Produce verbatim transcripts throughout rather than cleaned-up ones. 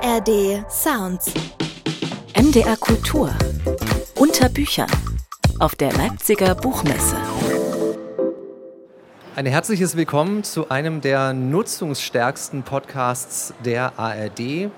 R D Sounds. M D R Kultur. Unter Büchern. Auf der Leipziger Buchmesse. Ein herzliches Willkommen zu einem der nutzungsstärksten Podcasts der A R D.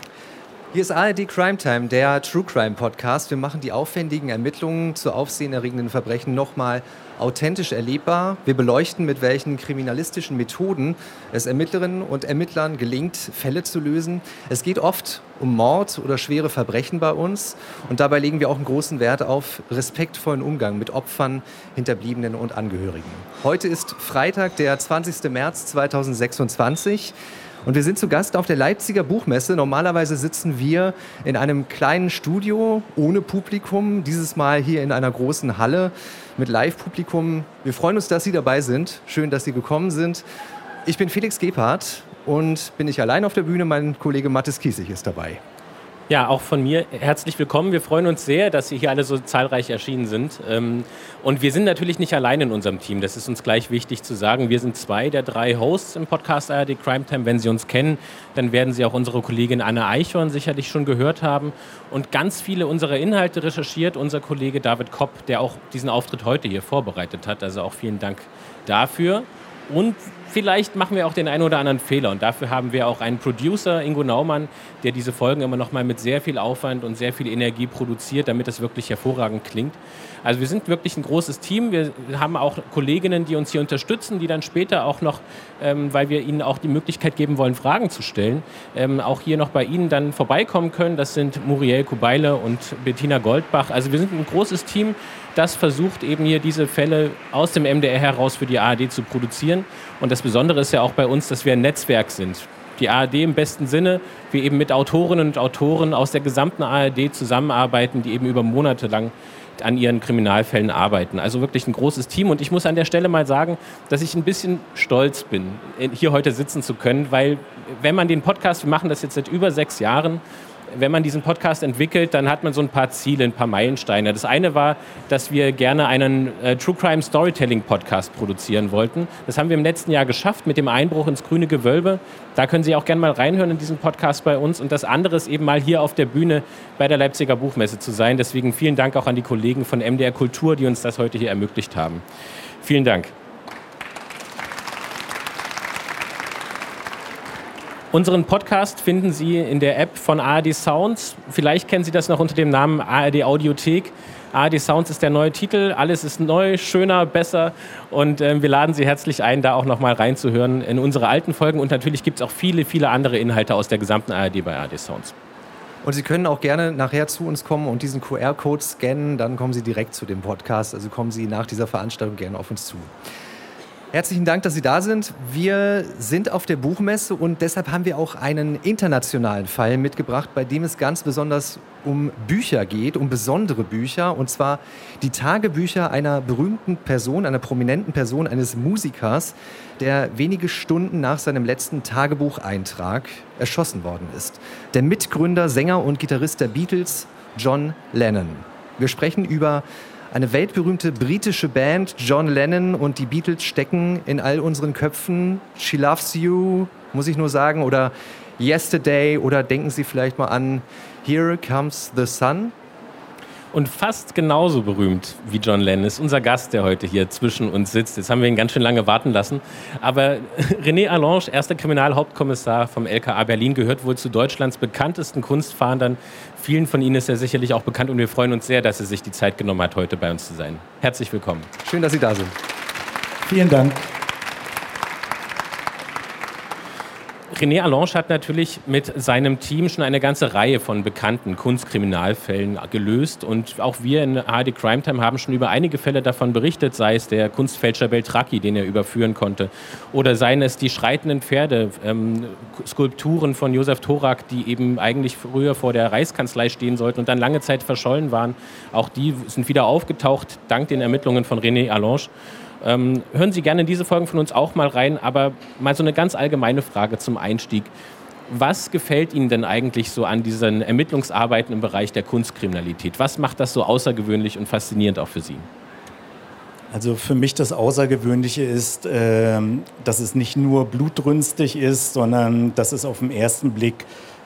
Hier ist A R D Crime Time, der True Crime Podcast. Wir machen die aufwendigen Ermittlungen zu aufsehenerregenden Verbrechen nochmal authentisch erlebbar. Wir beleuchten, mit welchen kriminalistischen Methoden es Ermittlerinnen und Ermittlern gelingt, Fälle zu lösen. Es geht oft um Mord oder schwere Verbrechen bei uns. Und dabei legen wir auch einen großen Wert auf respektvollen Umgang mit Opfern, Hinterbliebenen und Angehörigen. Heute ist Freitag, der zwanzigsten März zweitausendsechsundzwanzig. Und wir sind zu Gast auf der Leipziger Buchmesse. Normalerweise sitzen wir in einem kleinen Studio ohne Publikum, dieses Mal hier in einer großen Halle mit Live-Publikum. Wir freuen uns, dass Sie dabei sind. Schön, dass Sie gekommen sind. Ich bin Felix Gebhardt und bin nicht allein auf der Bühne. Mein Kollege Mathis Kiesig ist dabei. Ja, auch von mir herzlich willkommen. Wir freuen uns sehr, dass Sie hier alle so zahlreich erschienen sind. Und wir sind natürlich nicht allein in unserem Team. Das ist uns gleich wichtig zu sagen. Wir sind zwei der drei Hosts im Podcast A R D Crime Time. Wenn Sie uns kennen, dann werden Sie auch unsere Kollegin Anne Eichhorn sicherlich schon gehört haben. Und ganz viele unserer Inhalte recherchiert unser Kollege David Kopp, der auch diesen Auftritt heute hier vorbereitet hat. Also auch vielen Dank dafür. Und vielleicht machen wir auch den einen oder anderen Fehler. Und dafür haben wir auch einen Producer, Ingo Naumann, der diese Folgen immer noch mal mit sehr viel Aufwand und sehr viel Energie produziert, damit es wirklich hervorragend klingt. Also wir sind wirklich ein großes Team. Wir haben auch Kolleginnen, die uns hier unterstützen, die dann später auch noch, ähm, weil wir ihnen auch die Möglichkeit geben wollen, Fragen zu stellen, ähm, auch hier noch bei Ihnen dann vorbeikommen können. Das sind Muriel Kubeile und Bettina Goldbach. Also wir sind ein großes Team, das versucht eben hier diese Fälle aus dem M D R heraus für die A R D zu produzieren. Und das Besondere ist ja auch bei uns, dass wir ein Netzwerk sind. Die A R D im besten Sinne, wir eben mit Autorinnen und Autoren aus der gesamten A R D zusammenarbeiten, die eben über Monate lang an ihren Kriminalfällen arbeiten. Also wirklich ein großes Team. Und ich muss an der Stelle mal sagen, dass ich ein bisschen stolz bin, hier heute sitzen zu können, weil wenn man den Podcast, wir machen das jetzt seit über sechs Jahren, wenn man diesen Podcast entwickelt, dann hat man so ein paar Ziele, ein paar Meilensteine. Das eine war, dass wir gerne einen äh, True Crime Storytelling Podcast produzieren wollten. Das haben wir im letzten Jahr geschafft mit dem Einbruch ins grüne Gewölbe. Da können Sie auch gerne mal reinhören in diesen Podcast bei uns. Und das andere ist eben mal hier auf der Bühne bei der Leipziger Buchmesse zu sein. Deswegen vielen Dank auch an die Kollegen von M D R Kultur, die uns das heute hier ermöglicht haben. Vielen Dank. Unseren Podcast finden Sie in der App von A R D Sounds. Vielleicht kennen Sie das noch unter dem Namen A R D Audiothek. A R D Sounds ist der neue Titel. Alles ist neu, schöner, besser. Und äh, wir laden Sie herzlich ein, da auch noch mal reinzuhören in unsere alten Folgen. Und natürlich gibt es auch viele, viele andere Inhalte aus der gesamten A R D bei A R D Sounds. Und Sie können auch gerne nachher zu uns kommen und diesen Q R-Code scannen. Dann kommen Sie direkt zu dem Podcast. Also kommen Sie nach dieser Veranstaltung gerne auf uns zu. Herzlichen Dank, dass Sie da sind. Wir sind auf der Buchmesse und deshalb haben wir auch einen internationalen Fall mitgebracht, bei dem es ganz besonders um Bücher geht, um besondere Bücher, und zwar die Tagebücher einer berühmten Person, einer prominenten Person, eines Musikers, der wenige Stunden nach seinem letzten Tagebucheintrag erschossen worden ist. Der Mitgründer, Sänger und Gitarrist der Beatles, John Lennon. Wir sprechen über eine weltberühmte britische Band, John Lennon und die Beatles, stecken in all unseren Köpfen. She Loves You, muss ich nur sagen, oder Yesterday, oder denken Sie vielleicht mal an Here Comes the Sun. Und fast genauso berühmt wie John Lennon ist unser Gast, der heute hier zwischen uns sitzt. Jetzt haben wir ihn ganz schön lange warten lassen. Aber René Allange, erster Kriminalhauptkommissar vom L K A Berlin, gehört wohl zu Deutschlands bekanntesten Kunstfahndern. Vielen von Ihnen ist er sicherlich auch bekannt und wir freuen uns sehr, dass er sich die Zeit genommen hat, heute bei uns zu sein. Herzlich willkommen. Schön, dass Sie da sind. Vielen Dank. René Allange hat natürlich mit seinem Team schon eine ganze Reihe von bekannten Kunstkriminalfällen gelöst und auch wir in A R D Crime Time haben schon über einige Fälle davon berichtet, sei es der Kunstfälscher Beltracchi, den er überführen konnte, oder seien es die schreitenden Pferde, ähm, Skulpturen von Josef Thorak, die eben eigentlich früher vor der Reichskanzlei stehen sollten und dann lange Zeit verschollen waren. Auch die sind wieder aufgetaucht, dank den Ermittlungen von René Allange. Ähm, hören Sie gerne in diese Folgen von uns auch mal rein, aber mal so eine ganz allgemeine Frage zum Einstieg. Was gefällt Ihnen denn eigentlich so an diesen Ermittlungsarbeiten im Bereich der Kunstkriminalität? Was macht das so außergewöhnlich und faszinierend auch für Sie? Also für mich das Außergewöhnliche ist, äh, dass es nicht nur blutrünstig ist, sondern dass es auf den ersten Blick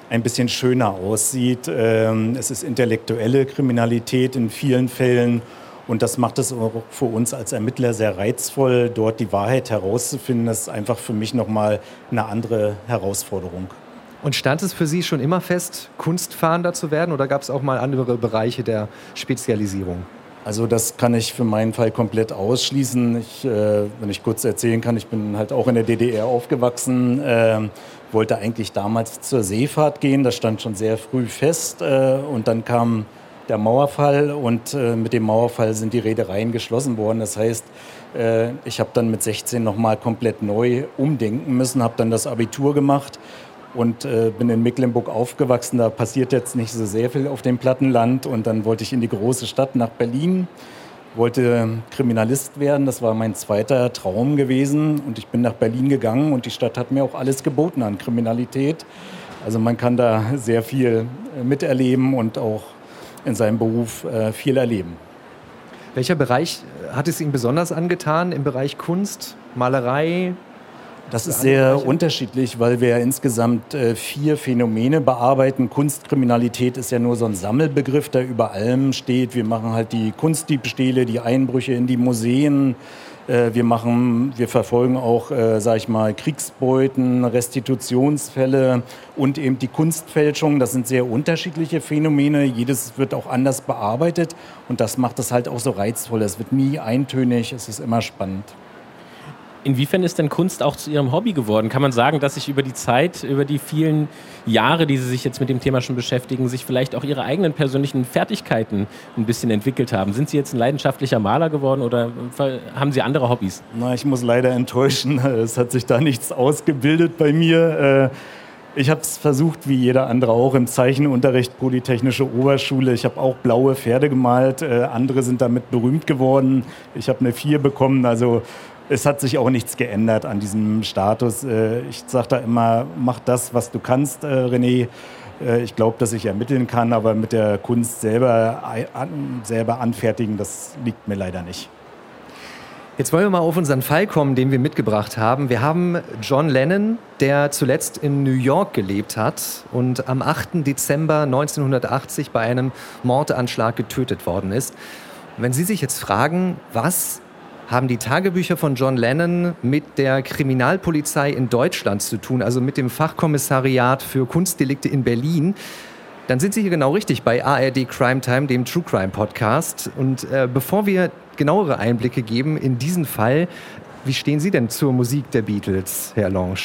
ein bisschen schöner aussieht. Es ist intellektuelle Kriminalität in vielen Fällen und das macht es auch für uns als Ermittler sehr reizvoll, dort die Wahrheit herauszufinden. Das ist einfach für mich nochmal eine andere Herausforderung. Und stand es für Sie schon immer fest, Kunstfahnder zu werden oder gab es auch mal andere Bereiche der Spezialisierung? Also das kann ich für meinen Fall komplett ausschließen. Ich, äh, wenn ich kurz erzählen kann, ich bin halt auch in der D D R aufgewachsen, äh, wollte eigentlich damals zur Seefahrt gehen, das stand schon sehr früh fest äh, und dann kam der Mauerfall und äh, mit dem Mauerfall sind die Reedereien geschlossen worden. Das heißt, äh, ich habe dann mit sechzehn nochmal komplett neu umdenken müssen, habe dann das Abitur gemacht und äh, bin in Mecklenburg aufgewachsen. Da passiert jetzt nicht so sehr viel auf dem Plattenland und dann wollte ich in die große Stadt nach Berlin, wollte Kriminalist werden. Das war mein zweiter Traum gewesen und ich bin nach Berlin gegangen und die Stadt hat mir auch alles geboten an Kriminalität. Also man kann da sehr viel miterleben und auch in seinem Beruf äh, viel erleben. Welcher Bereich hat es Ihnen besonders angetan? Im Bereich Kunst, Malerei? Das ist sehr unterschiedlich, weil wir insgesamt äh, vier Phänomene bearbeiten. Kunstkriminalität ist ja nur so ein Sammelbegriff, der über allem steht. Wir machen halt die Kunstdiebstähle, die Einbrüche in die Museen. Äh, wir machen, wir verfolgen auch, äh, sag ich mal, Kriegsbeuten, Restitutionsfälle und eben die Kunstfälschung. Das sind sehr unterschiedliche Phänomene. Jedes wird auch anders bearbeitet und das macht es halt auch so reizvoll. Es wird nie eintönig, es ist immer spannend. Inwiefern ist denn Kunst auch zu Ihrem Hobby geworden? Kann man sagen, dass sich über die Zeit, über die vielen Jahre, die Sie sich jetzt mit dem Thema schon beschäftigen, sich vielleicht auch Ihre eigenen persönlichen Fertigkeiten ein bisschen entwickelt haben? Sind Sie jetzt ein leidenschaftlicher Maler geworden oder haben Sie andere Hobbys? Na, ich muss leider enttäuschen. Es hat sich da nichts ausgebildet bei mir. Ich habe es versucht, wie jeder andere auch, im Zeichenunterricht, Polytechnische Oberschule. Ich habe auch blaue Pferde gemalt. Andere sind damit berühmt geworden. Ich habe eine vier bekommen. Also es hat sich auch nichts geändert an diesem Status. Ich sage da immer, mach das, was du kannst, René. Ich glaube, dass ich ermitteln kann, aber mit der Kunst selber, selber anfertigen, das liegt mir leider nicht. Jetzt wollen wir mal auf unseren Fall kommen, den wir mitgebracht haben. Wir haben John Lennon, der zuletzt in New York gelebt hat und am achten Dezember neunzehnhundertachtzig bei einem Mordanschlag getötet worden ist. Und wenn Sie sich jetzt fragen, was haben die Tagebücher von John Lennon mit der Kriminalpolizei in Deutschland zu tun, also mit dem Fachkommissariat für Kunstdelikte in Berlin, dann sind Sie hier genau richtig bei A R D Crime Time, dem True Crime Podcast. Und äh, bevor wir genauere Einblicke geben in diesen Fall, wie stehen Sie denn zur Musik der Beatles, Herr Lange?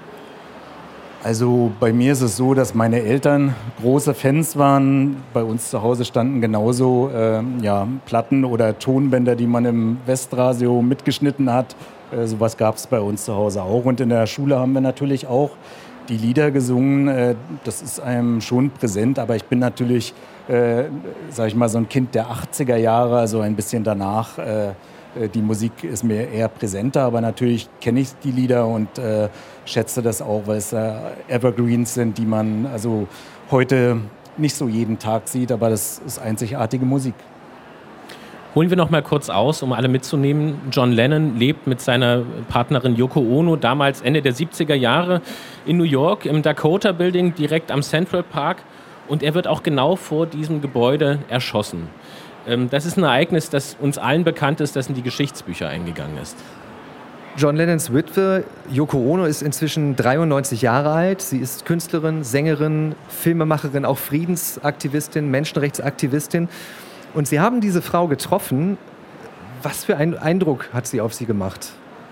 Also bei mir ist es so, dass meine Eltern große Fans waren. Bei uns zu Hause standen genauso äh, ja, Platten oder Tonbänder, die man im Westradio mitgeschnitten hat. Äh, sowas gab es bei uns zu Hause auch. Und in der Schule haben wir natürlich auch die Lieder gesungen. Äh, das ist einem schon präsent, aber ich bin natürlich, äh, sag ich mal, so ein Kind der achtziger Jahre, also ein bisschen danach. Äh, Die Musik ist mir eher präsenter, aber natürlich kenne ich die Lieder und äh, schätze das auch, weil es äh, Evergreens sind, die man also heute nicht so jeden Tag sieht, aber das ist einzigartige Musik. Holen wir noch mal kurz aus, um alle mitzunehmen. John Lennon lebt mit seiner Partnerin Yoko Ono damals Ende der siebziger Jahre in New York im Dakota Building direkt am Central Park und er wird auch genau vor diesem Gebäude erschossen. Das ist ein Ereignis, das uns allen bekannt ist, das in die Geschichtsbücher eingegangen ist. John Lennons Witwe Yoko Ono ist inzwischen dreiundneunzig Jahre alt. Sie ist Künstlerin, Sängerin, Filmemacherin, auch Friedensaktivistin, Menschenrechtsaktivistin. Und Sie haben diese Frau getroffen. Was für einen Eindruck hat sie auf Sie gemacht?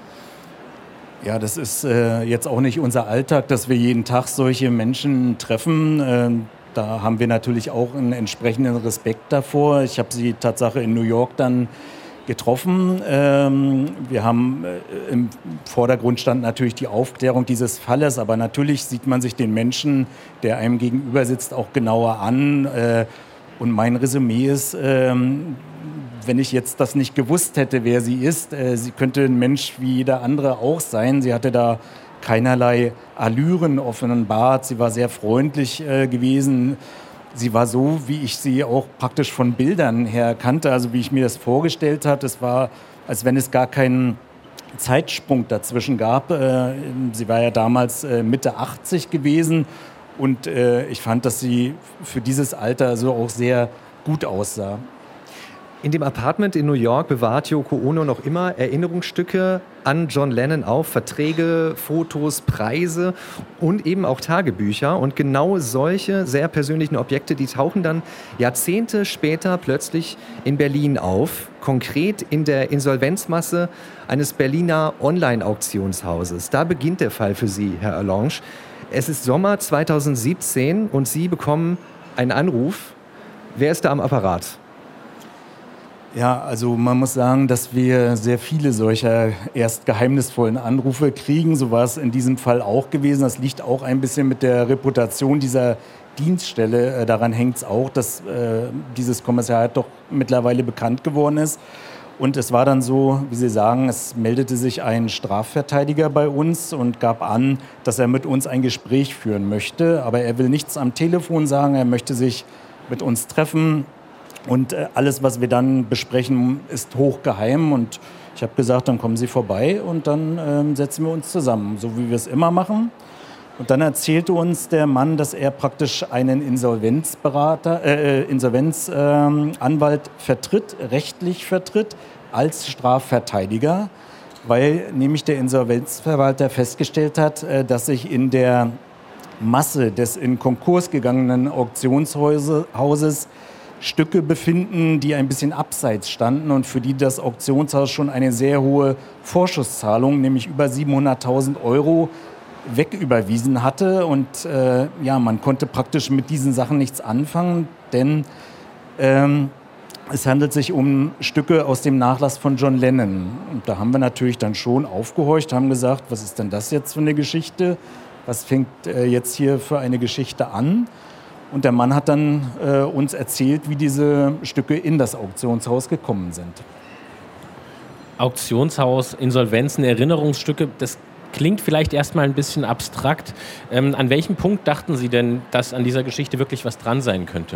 Ja, das ist äh, jetzt auch nicht unser Alltag, dass wir jeden Tag solche Menschen treffen. Ähm Da haben wir natürlich auch einen entsprechenden Respekt davor. Ich habe sie Tatsache in New York dann getroffen. Ähm, wir haben äh, im Vordergrund stand natürlich die Aufklärung dieses Falles, aber natürlich sieht man sich den Menschen, der einem gegenüber sitzt, auch genauer an. Äh, und mein Resümee ist, äh, wenn ich jetzt das nicht gewusst hätte, wer sie ist, äh, sie könnte ein Mensch wie jeder andere auch sein. Sie hatte da keinerlei Allüren offenbart. Sie war sehr freundlich äh, gewesen. Sie war so, wie ich sie auch praktisch von Bildern her kannte, also wie ich mir das vorgestellt habe. Es war, als wenn es gar keinen Zeitsprung dazwischen gab. Äh, sie war ja damals äh, Mitte achtzig gewesen Und äh, ich fand, dass sie für dieses Alter so auch sehr gut aussah. In dem Apartment in New York bewahrt Yoko Ono noch immer Erinnerungsstücke an John Lennon auf, Verträge, Fotos, Preise und eben auch Tagebücher. Und genau solche sehr persönlichen Objekte, die tauchen dann Jahrzehnte später plötzlich in Berlin auf. Konkret in der Insolvenzmasse eines Berliner Online-Auktionshauses. Da beginnt der Fall für Sie, Herr Erlange. Es ist Sommer zweitausendsiebzehn und Sie bekommen einen Anruf. Wer ist da am Apparat? Ja, also man muss sagen, dass wir sehr viele solcher erst geheimnisvollen Anrufe kriegen. So war es in diesem Fall auch gewesen. Das liegt auch ein bisschen mit der Reputation dieser Dienststelle. Daran hängt es auch, dass äh, dieses Kommissariat doch mittlerweile bekannt geworden ist. Und es war dann so, wie Sie sagen, es meldete sich ein Strafverteidiger bei uns und gab an, dass er mit uns ein Gespräch führen möchte. Aber er will nichts am Telefon sagen, er möchte sich mit uns treffen. Und alles, was wir dann besprechen, ist hochgeheim. Und ich habe gesagt, dann kommen Sie vorbei und dann ähm, setzen wir uns zusammen, so wie wir es immer machen. Und dann erzählte uns der Mann, dass er praktisch einen Insolvenzberater, äh, Insolvenzanwalt äh, vertritt, rechtlich vertritt, als Strafverteidiger, weil nämlich der Insolvenzverwalter festgestellt hat, äh, dass sich in der Masse des in Konkurs gegangenen Auktionshauses Stücke befinden, die ein bisschen abseits standen und für die das Auktionshaus schon eine sehr hohe Vorschusszahlung, nämlich über siebenhunderttausend Euro, wegüberwiesen hatte. Und äh, ja, man konnte praktisch mit diesen Sachen nichts anfangen, denn ähm, es handelt sich um Stücke aus dem Nachlass von John Lennon. Und da haben wir natürlich dann schon aufgehorcht, haben gesagt, was ist denn das jetzt für eine Geschichte? Was fängt äh, jetzt hier für eine Geschichte an? Und der Mann hat dann äh, uns erzählt, wie diese Stücke in das Auktionshaus gekommen sind. Auktionshaus, Insolvenzen, Erinnerungsstücke, das klingt vielleicht erstmal ein bisschen abstrakt. Ähm, an welchem Punkt dachten Sie denn, dass an dieser Geschichte wirklich was dran sein könnte?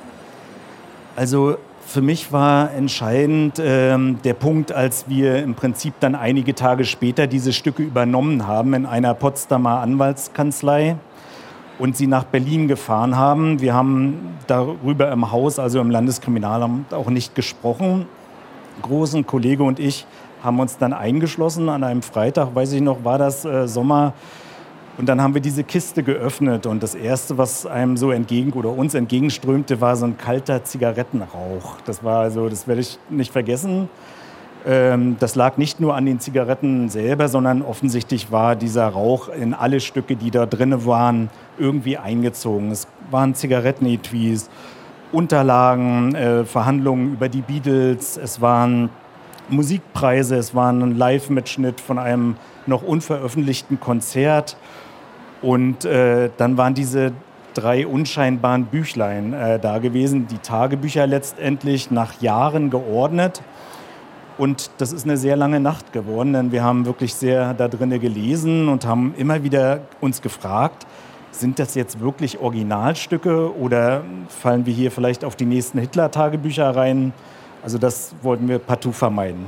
Also für mich war entscheidend ähm, der Punkt, als wir im Prinzip dann einige Tage später diese Stücke übernommen haben in einer Potsdamer Anwaltskanzlei und sie nach Berlin gefahren haben. Wir haben darüber im Haus, also im Landeskriminalamt, auch nicht gesprochen. Großen Kollege und ich haben uns dann eingeschlossen an einem Freitag, weiß ich noch, war das äh, Sommer. Und dann haben wir diese Kiste geöffnet und das Erste, was einem so entgegen oder uns entgegenströmte, war so ein kalter Zigarettenrauch. Das war also, das werde ich nicht vergessen. Ähm, das lag nicht nur an den Zigaretten selber, sondern offensichtlich war dieser Rauch in alle Stücke, die da drin waren, irgendwie eingezogen. Es waren Zigarettenetuis, Unterlagen, äh, Verhandlungen über die Beatles, es waren Musikpreise, es war ein Live-Mitschnitt von einem noch unveröffentlichten Konzert. Und äh, dann waren diese drei unscheinbaren Büchlein äh, da gewesen, die Tagebücher letztendlich nach Jahren geordnet. Und das ist eine sehr lange Nacht geworden, denn wir haben wirklich sehr da drinnen gelesen und haben immer wieder uns gefragt, sind das jetzt wirklich Originalstücke oder fallen wir hier vielleicht auf die nächsten Hitler-Tagebücher rein? Also das wollten wir partout vermeiden.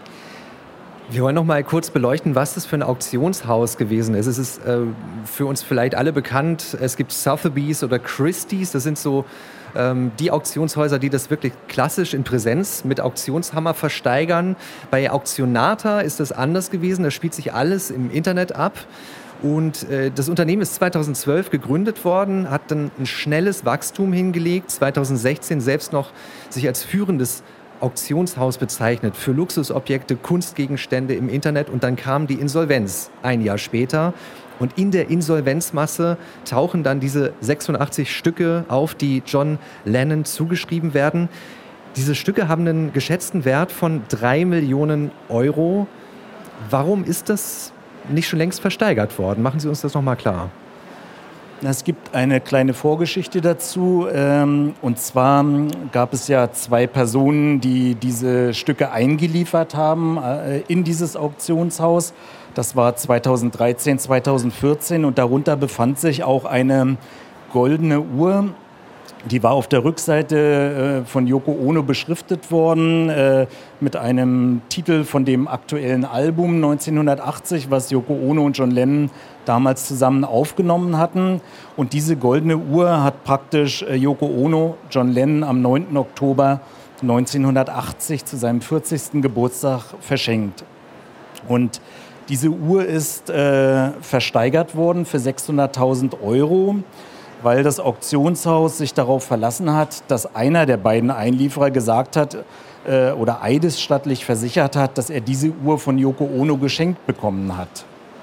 Wir wollen noch mal kurz beleuchten, was das für ein Auktionshaus gewesen ist. Es ist äh, für uns vielleicht alle bekannt. Es gibt Sotheby's oder Christie's. Das sind so ähm, die Auktionshäuser, die das wirklich klassisch in Präsenz mit Auktionshammer versteigern. Bei Auktionata ist das anders gewesen. Da spielt sich alles im Internet ab. Und äh, das Unternehmen ist zweitausendzwölf gegründet worden, hat dann ein schnelles Wachstum hingelegt. zweitausendsechzehn selbst noch sich als führendes Auktionshaus bezeichnet für Luxusobjekte, Kunstgegenstände im Internet. Und dann kam die Insolvenz ein Jahr später. Und in der Insolvenzmasse tauchen dann diese sechsundachtzig Stücke auf, die John Lennon zugeschrieben werden. Diese Stücke haben einen geschätzten Wert von drei Millionen Euro. Warum ist das nicht schon längst versteigert worden? Machen Sie uns das noch mal klar. Es gibt eine kleine Vorgeschichte dazu. Und zwar gab es ja zwei Personen, die diese Stücke eingeliefert haben in dieses Auktionshaus. Das war zweitausenddreizehn, zweitausendvierzehn und darunter befand sich auch eine goldene Uhr Die war auf der Rückseite äh, von Yoko Ono beschriftet worden äh, mit einem Titel von dem aktuellen Album neunzehnhundertachtzig, was Yoko Ono und John Lennon damals zusammen aufgenommen hatten. Und diese goldene Uhr hat praktisch äh, Yoko Ono John Lennon am neunten Oktober neunzehnhundertachtzig zu seinem vierzigsten Geburtstag verschenkt. Und diese Uhr ist äh, versteigert worden für sechshunderttausend Euro, weil das Auktionshaus sich darauf verlassen hat, dass einer der beiden Einlieferer gesagt hat äh, oder eidesstattlich versichert hat, dass er diese Uhr von Yoko Ono geschenkt bekommen hat.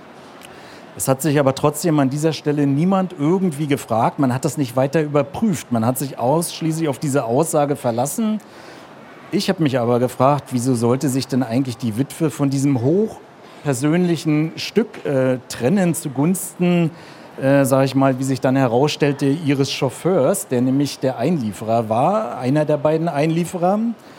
Es hat sich aber trotzdem an dieser Stelle niemand irgendwie gefragt, man hat das nicht weiter überprüft, man hat sich ausschließlich auf diese Aussage verlassen. Ich habe mich aber gefragt, wieso sollte sich denn eigentlich die Witwe von diesem hochpersönlichen Stück äh, trennen zugunsten Äh, sage ich mal, wie sich dann herausstellte, ihres Chauffeurs, der nämlich der Einlieferer war, einer der beiden Einlieferer.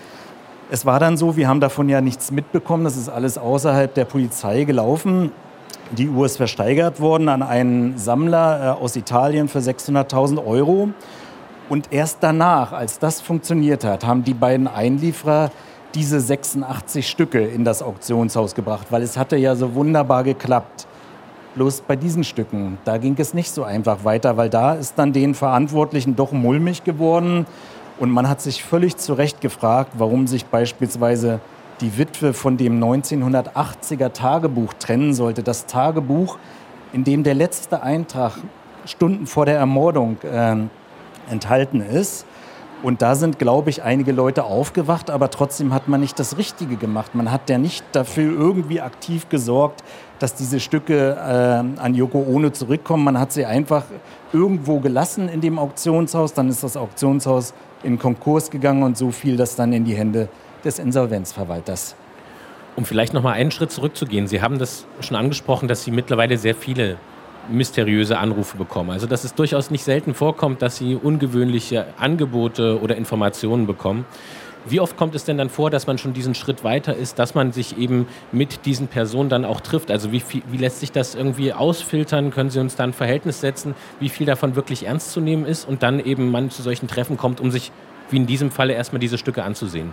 Es war dann so, wir haben davon ja nichts mitbekommen, das ist alles außerhalb der Polizei gelaufen. Die Uhr ist versteigert worden an einen Sammler äh, aus Italien für sechshunderttausend Euro. Und erst danach, als das funktioniert hat, haben die beiden Einlieferer diese sechsundachtzig Stücke in das Auktionshaus gebracht, weil es hatte ja so wunderbar geklappt. Bloß bei diesen Stücken, da ging es nicht so einfach weiter, weil da ist dann den Verantwortlichen doch mulmig geworden. Und man hat sich völlig zu Recht gefragt, warum sich beispielsweise die Witwe von dem neunzehnhundertachtziger Tagebuch trennen sollte. Das Tagebuch, in dem der letzte Eintrag Stunden vor der Ermordung äh, enthalten ist. Und da sind, glaube ich, einige Leute aufgewacht, aber trotzdem hat man nicht das Richtige gemacht. Man hat ja nicht dafür irgendwie aktiv gesorgt, dass diese Stücke äh, an Yoko Ono zurückkommen. Man hat sie einfach irgendwo gelassen in dem Auktionshaus. Dann ist das Auktionshaus in Konkurs gegangen und so fiel das dann in die Hände des Insolvenzverwalters. Um vielleicht noch mal einen Schritt zurückzugehen. Sie haben das schon angesprochen, dass Sie mittlerweile sehr viele mysteriöse Anrufe bekommen. Also dass es durchaus nicht selten vorkommt, dass Sie ungewöhnliche Angebote oder Informationen bekommen. Wie oft kommt es denn dann vor, dass man schon diesen Schritt weiter ist, dass man sich eben mit diesen Personen dann auch trifft? Also wie, viel, wie lässt sich das irgendwie ausfiltern? Können Sie uns da ein Verhältnis setzen, wie viel davon wirklich ernst zu nehmen ist und dann eben man zu solchen Treffen kommt, um sich, wie in diesem Falle, erstmal diese Stücke anzusehen?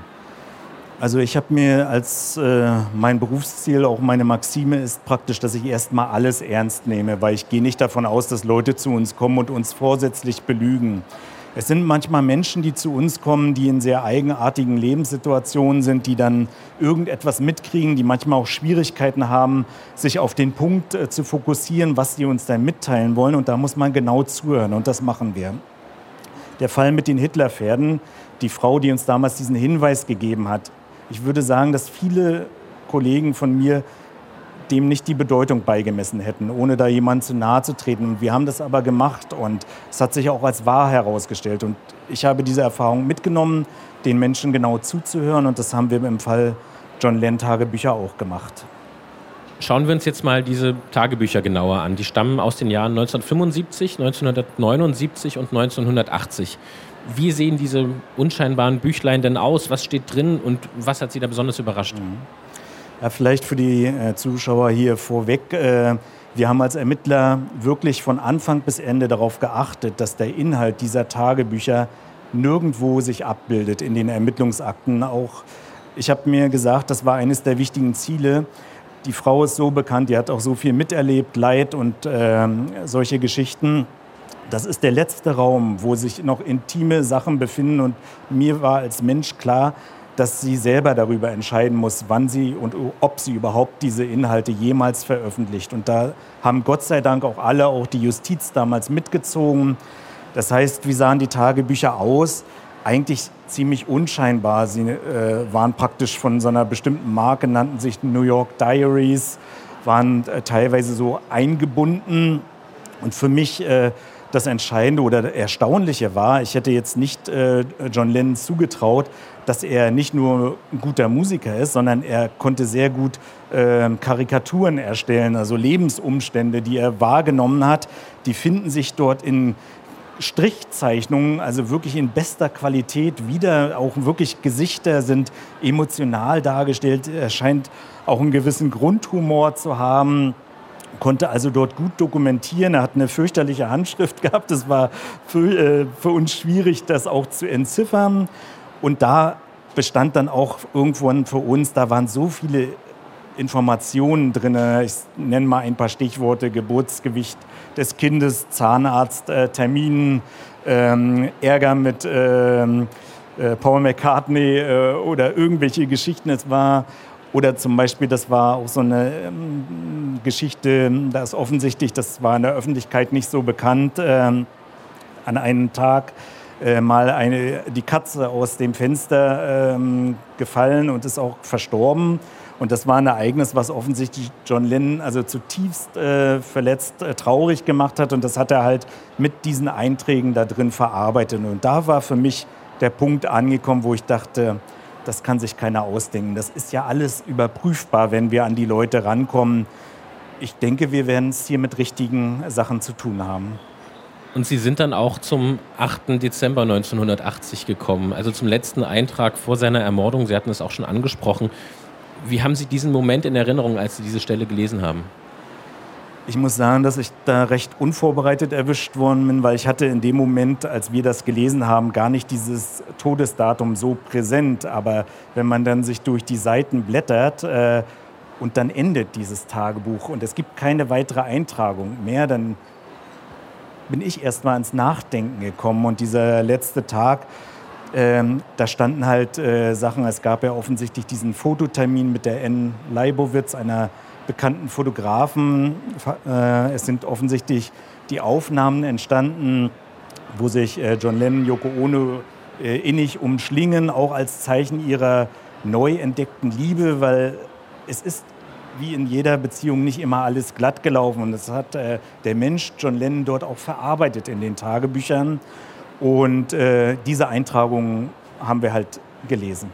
Also ich habe mir als äh, mein Berufsziel, auch meine Maxime ist praktisch, dass ich erstmal alles ernst nehme, weil ich gehe nicht davon aus, dass Leute zu uns kommen und uns vorsätzlich belügen. Es sind manchmal Menschen, die zu uns kommen, die in sehr eigenartigen Lebenssituationen sind, die dann irgendetwas mitkriegen, die manchmal auch Schwierigkeiten haben, sich auf den Punkt äh, zu fokussieren, was sie uns dann mitteilen wollen. Und da muss man genau zuhören und das machen wir. Der Fall mit den Hitlerpferden, die Frau, die uns damals diesen Hinweis gegeben hat, ich würde sagen, dass viele Kollegen von mir dem nicht die Bedeutung beigemessen hätten, ohne da jemand zu nahe zu treten. Und wir haben das aber gemacht und es hat sich auch als wahr herausgestellt. Und ich habe diese Erfahrung mitgenommen, den Menschen genau zuzuhören und das haben wir im Fall John Lennon Tagebücher auch gemacht. Schauen wir uns jetzt mal diese Tagebücher genauer an. Die stammen aus den Jahren neunzehnhundertfünfundsiebzig, neunzehnhundertneunundsiebzig und neunzehnhundertachtzig. Wie sehen diese unscheinbaren Büchlein denn aus? Was steht drin und was hat Sie da besonders überrascht? Ja, vielleicht für die äh, Zuschauer hier vorweg. Äh, wir haben als Ermittler wirklich von Anfang bis Ende darauf geachtet, dass der Inhalt dieser Tagebücher nirgendwo sich abbildet in den Ermittlungsakten. Auch ich habe mir gesagt, das war eines der wichtigen Ziele. Die Frau ist so bekannt, die hat auch so viel miterlebt, Leid und äh, solche Geschichten. Das ist der letzte Raum, wo sich noch intime Sachen befinden. Und mir war als Mensch klar, dass sie selber darüber entscheiden muss, wann sie und ob sie überhaupt diese Inhalte jemals veröffentlicht. Und da haben Gott sei Dank auch alle, auch die Justiz damals mitgezogen. Das heißt, wie sahen die Tagebücher aus? Eigentlich ziemlich unscheinbar. Sie äh, waren praktisch von so einer bestimmten Marke, nannten sich New York Diaries, waren äh, teilweise so eingebunden. Und für mich äh, das Entscheidende oder Erstaunliche war, ich hätte jetzt nicht äh, John Lennon zugetraut, dass er nicht nur ein guter Musiker ist, sondern er konnte sehr gut äh, Karikaturen erstellen, also Lebensumstände, die er wahrgenommen hat, die finden sich dort in Strichzeichnungen, also wirklich in bester Qualität wieder. Auch wirklich Gesichter sind emotional dargestellt. Er scheint auch einen gewissen Grundhumor zu haben. konnte also dort gut dokumentieren. Er hat eine fürchterliche Handschrift gehabt. Es war für, äh, für uns schwierig, das auch zu entziffern. Und da bestand dann auch irgendwann für uns, da waren so viele Informationen drin. Ich nenne mal ein paar Stichworte: Geburtsgewicht des Kindes, Zahnarzt, äh, Terminen, ähm, Ärger mit ähm, äh, Paul McCartney äh, oder irgendwelche Geschichten. Es war, oder zum Beispiel, das war auch so eine ähm, Geschichte, da ist offensichtlich, das war in der Öffentlichkeit nicht so bekannt, ähm, an einem Tag äh, mal eine, die Katze aus dem Fenster ähm, gefallen und ist auch verstorben. Und das war ein Ereignis, was offensichtlich John Lennon also zutiefst äh, verletzt, äh, traurig gemacht hat. Und das hat er halt mit diesen Einträgen da drin verarbeitet. Und da war für mich der Punkt angekommen, wo ich dachte, das kann sich keiner ausdenken. Das ist ja alles überprüfbar, wenn wir an die Leute rankommen. Ich denke, wir werden es hier mit richtigen Sachen zu tun haben. Und Sie sind dann auch zum achten Dezember neunzehnhundertachtzig gekommen, also zum letzten Eintrag vor seiner Ermordung. Sie hatten es auch schon angesprochen. Wie haben Sie diesen Moment in Erinnerung, als Sie diese Stelle gelesen haben? Ich muss sagen, dass ich da recht unvorbereitet erwischt worden bin, weil ich hatte in dem Moment, als wir das gelesen haben, gar nicht dieses Todesdatum so präsent. Aber wenn man dann sich durch die Seiten blättert äh, und dann endet dieses Tagebuch und es gibt keine weitere Eintragung mehr, dann bin ich erst mal ins Nachdenken gekommen. Und dieser letzte Tag, Ähm, da standen halt äh, Sachen, es gab ja offensichtlich diesen Fototermin mit der Anne Leibovitz, einer bekannten Fotografen. Äh, es sind offensichtlich die Aufnahmen entstanden, wo sich äh, John Lennon, Yoko Ono äh, innig umschlingen, auch als Zeichen ihrer neu entdeckten Liebe, weil es ist wie in jeder Beziehung nicht immer alles glatt gelaufen. Und das hat äh, der Mensch John Lennon dort auch verarbeitet in den Tagebüchern. Und äh, diese Eintragungen haben wir halt gelesen.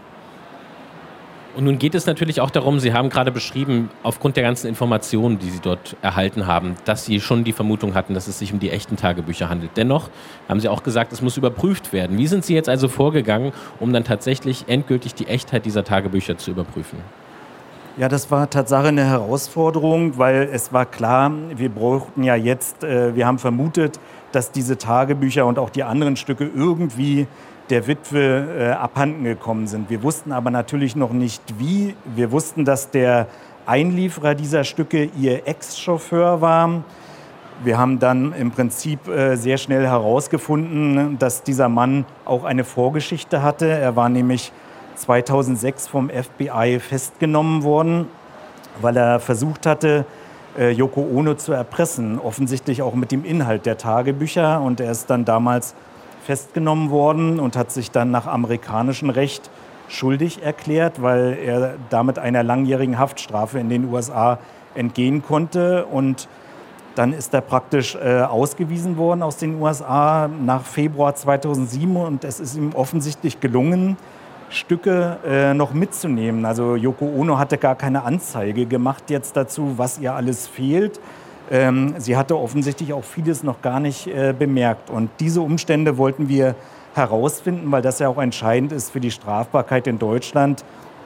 Und nun geht es natürlich auch darum, Sie haben gerade beschrieben, aufgrund der ganzen Informationen, die Sie dort erhalten haben, dass Sie schon die Vermutung hatten, dass es sich um die echten Tagebücher handelt. Dennoch haben Sie auch gesagt, es muss überprüft werden. Wie sind Sie jetzt also vorgegangen, um dann tatsächlich endgültig die Echtheit dieser Tagebücher zu überprüfen? Ja, das war tatsächlich eine Herausforderung, weil es war klar, wir brauchten ja jetzt, äh, wir haben vermutet, dass diese Tagebücher und auch die anderen Stücke irgendwie der Witwe äh, abhanden gekommen sind. Wir wussten aber natürlich noch nicht wie. Wir wussten, dass der Einlieferer dieser Stücke ihr Ex-Chauffeur war. Wir haben dann im Prinzip äh, sehr schnell herausgefunden, dass dieser Mann auch eine Vorgeschichte hatte. Er war nämlich zweitausendsechs vom F B I festgenommen worden, weil er versucht hatte, Yoko Ono zu erpressen, offensichtlich auch mit dem Inhalt der Tagebücher. Und er ist dann damals festgenommen worden und hat sich dann nach amerikanischem Recht schuldig erklärt, weil er damit einer langjährigen Haftstrafe in den U S A entgehen konnte. Und dann ist er praktisch äh, ausgewiesen worden aus den U S A nach Februar zweitausendsieben. Und es ist ihm offensichtlich gelungen, Stücke äh, noch mitzunehmen. Also Yoko Ono hatte gar keine Anzeige gemacht jetzt dazu, was ihr alles fehlt. Ähm, sie hatte offensichtlich auch vieles noch gar nicht äh, bemerkt. Und diese Umstände wollten wir herausfinden, weil das ja auch entscheidend ist für die Strafbarkeit in Deutschland.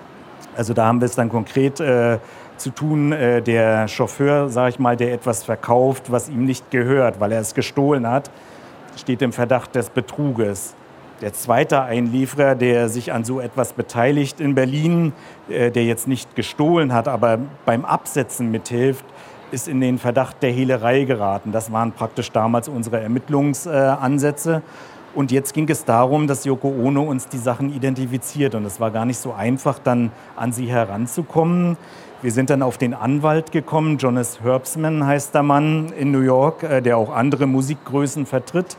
Also da haben wir es dann konkret äh, zu tun. Äh, der Chauffeur, sage ich mal, der etwas verkauft, was ihm nicht gehört, weil er es gestohlen hat, steht im Verdacht des Betruges. Der zweite Einlieferer, der sich an so etwas beteiligt in Berlin, äh, der jetzt nicht gestohlen hat, aber beim Absetzen mithilft, ist in den Verdacht der Hehlerei geraten. Das waren praktisch damals unsere Ermittlungsansätze. Äh, Und jetzt ging es darum, dass Yoko Ono uns die Sachen identifiziert. Und es war gar nicht so einfach, dann an sie heranzukommen. Wir sind dann auf den Anwalt gekommen. Jonas Herbstman heißt der Mann in New York, äh, der auch andere Musikgrößen vertritt.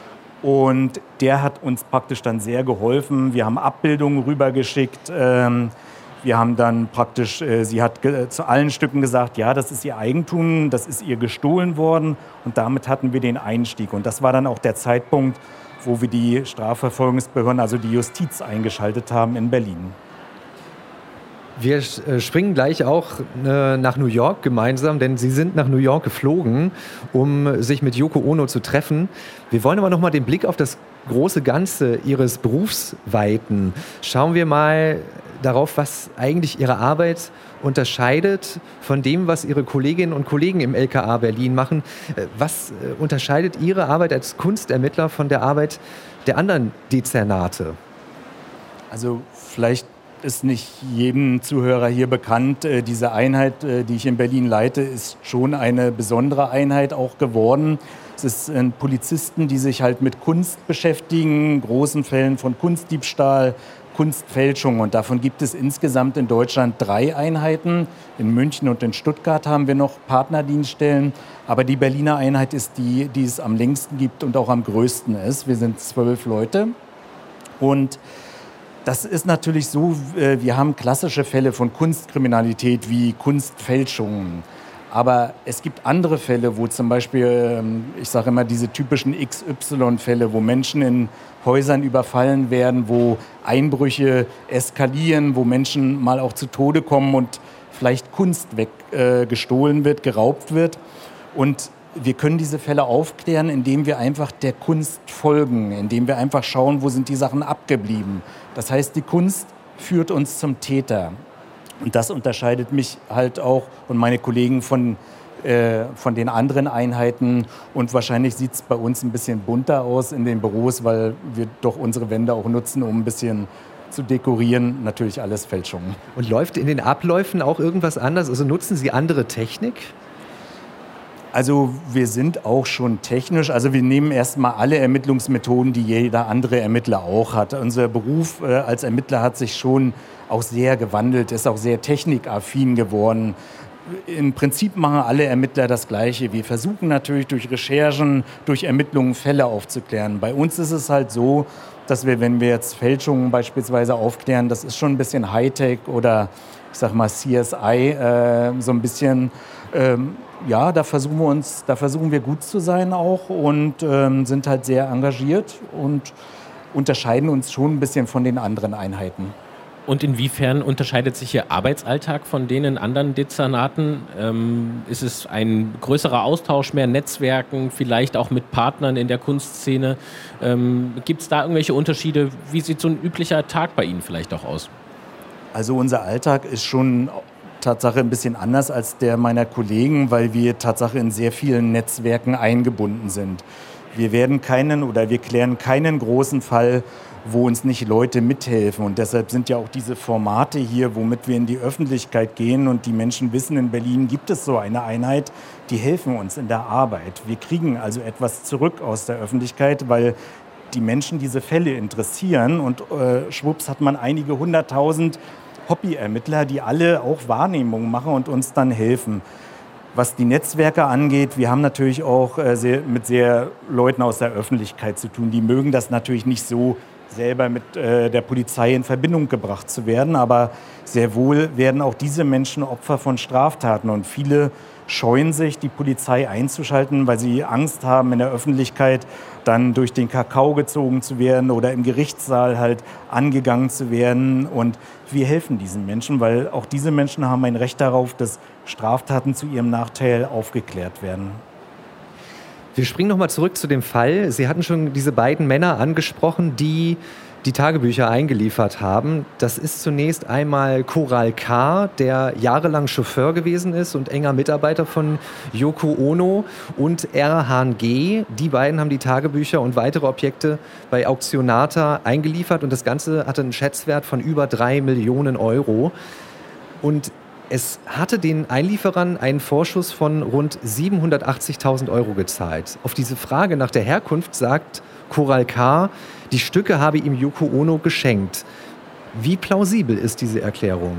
Und der hat uns praktisch dann sehr geholfen. Wir haben Abbildungen rübergeschickt. Ähm, wir haben dann praktisch, äh, sie hat ge- zu allen Stücken gesagt, ja, das ist ihr Eigentum, das ist ihr gestohlen worden. Und damit hatten wir den Einstieg. Und das war dann auch der Zeitpunkt, wo wir die Strafverfolgungsbehörden, also die Justiz, eingeschaltet haben in Berlin. Wir springen gleich auch äh, nach New York gemeinsam, denn Sie sind nach New York geflogen, um sich mit Yoko Ono zu treffen. Wir wollen aber noch mal den Blick auf das große Ganze Ihres Berufs weiten. Schauen wir mal darauf, was eigentlich Ihre Arbeit unterscheidet von dem, was Ihre Kolleginnen und Kollegen im L K A Berlin machen. Was unterscheidet Ihre Arbeit als Kunstermittler von der Arbeit der anderen Dezernate? Also vielleicht ist nicht jedem Zuhörer hier bekannt. Äh, diese Einheit, äh, die ich in Berlin leite, ist schon eine besondere Einheit auch geworden. Es sind Polizisten, die sich halt mit Kunst beschäftigen, großen Fällen von Kunstdiebstahl, Kunstfälschung. Und davon gibt es insgesamt in Deutschland drei Einheiten. In München und in Stuttgart haben wir noch Partnerdienststellen. Aber die Berliner Einheit ist die, die es am längsten gibt und auch am größten ist. Wir sind zwölf Leute. Und das ist natürlich so, wir haben klassische Fälle von Kunstkriminalität wie Kunstfälschungen. Aber es gibt andere Fälle, wo zum Beispiel, ich sage immer, diese typischen X Y-Fälle, wo Menschen in Häusern überfallen werden, wo Einbrüche eskalieren, wo Menschen mal auch zu Tode kommen und vielleicht Kunst weggestohlen äh, wird, geraubt wird. Und wir können diese Fälle aufklären, indem wir einfach der Kunst folgen, indem wir einfach schauen, wo sind die Sachen abgeblieben. Das heißt, die Kunst führt uns zum Täter. Und das unterscheidet mich halt auch und meine Kollegen von, äh, von den anderen Einheiten. Und wahrscheinlich sieht es bei uns ein bisschen bunter aus in den Büros, weil wir doch unsere Wände auch nutzen, um ein bisschen zu dekorieren. Natürlich alles Fälschungen. Und läuft in den Abläufen auch irgendwas anders? Also nutzen Sie andere Technik? Also wir sind auch schon technisch, also wir nehmen erstmal alle Ermittlungsmethoden, die jeder andere Ermittler auch hat. Unser Beruf äh, als Ermittler hat sich schon auch sehr gewandelt, ist auch sehr technikaffin geworden. Im Prinzip machen alle Ermittler das Gleiche. Wir versuchen natürlich durch Recherchen, durch Ermittlungen Fälle aufzuklären. Bei uns ist es halt so, dass wir, wenn wir jetzt Fälschungen beispielsweise aufklären, das ist schon ein bisschen Hightech oder ich sag mal C S I, äh, so ein bisschen... Ähm, Ja, da versuchen wir uns, da versuchen wir gut zu sein auch und ähm, sind halt sehr engagiert und unterscheiden uns schon ein bisschen von den anderen Einheiten. Und inwiefern unterscheidet sich Ihr Arbeitsalltag von denen anderen Dezernaten? Ähm, ist es ein größerer Austausch, mehr Netzwerken, vielleicht auch mit Partnern in der Kunstszene? Ähm, gibt es da irgendwelche Unterschiede? Wie sieht so ein üblicher Tag bei Ihnen vielleicht auch aus? Also unser Alltag ist schon Tatsache ein bisschen anders als der meiner Kollegen, weil wir Tatsache in sehr vielen Netzwerken eingebunden sind. Wir werden keinen oder wir klären keinen großen Fall, wo uns nicht Leute mithelfen. Und deshalb sind ja auch diese Formate hier, womit wir in die Öffentlichkeit gehen und die Menschen wissen, in Berlin gibt es so eine Einheit, die helfen uns in der Arbeit. Wir kriegen also etwas zurück aus der Öffentlichkeit, weil die Menschen diese Fälle interessieren und äh, schwupps hat man einige hunderttausend Hobbyermittler, die alle auch Wahrnehmungen machen und uns dann helfen. Was die Netzwerke angeht, wir haben natürlich auch äh, sehr, mit sehr Leuten aus der Öffentlichkeit zu tun. Die mögen das natürlich nicht so, selber mit äh, der Polizei in Verbindung gebracht zu werden, aber sehr wohl werden auch diese Menschen Opfer von Straftaten und viele scheuen sich, die Polizei einzuschalten, weil sie Angst haben, in der Öffentlichkeit dann durch den Kakao gezogen zu werden oder im Gerichtssaal halt angegangen zu werden. Und wir helfen diesen Menschen, weil auch diese Menschen haben ein Recht darauf, dass Straftaten zu ihrem Nachteil aufgeklärt werden. Wir springen nochmal zurück zu dem Fall. Sie hatten schon diese beiden Männer angesprochen, die die Tagebücher eingeliefert haben. Das ist zunächst einmal Koral K., der jahrelang Chauffeur gewesen ist und enger Mitarbeiter von Yoko Ono, und Erhan G. Die beiden haben die Tagebücher und weitere Objekte bei Auktionata eingeliefert und das Ganze hatte einen Schätzwert von über drei Millionen Euro. Und es hatte den Einlieferern einen Vorschuss von rund siebenhundertachtzigtausend Euro gezahlt. Auf diese Frage nach der Herkunft sagt Koral K., die Stücke habe ihm Yoko Ono geschenkt. Wie plausibel ist diese Erklärung?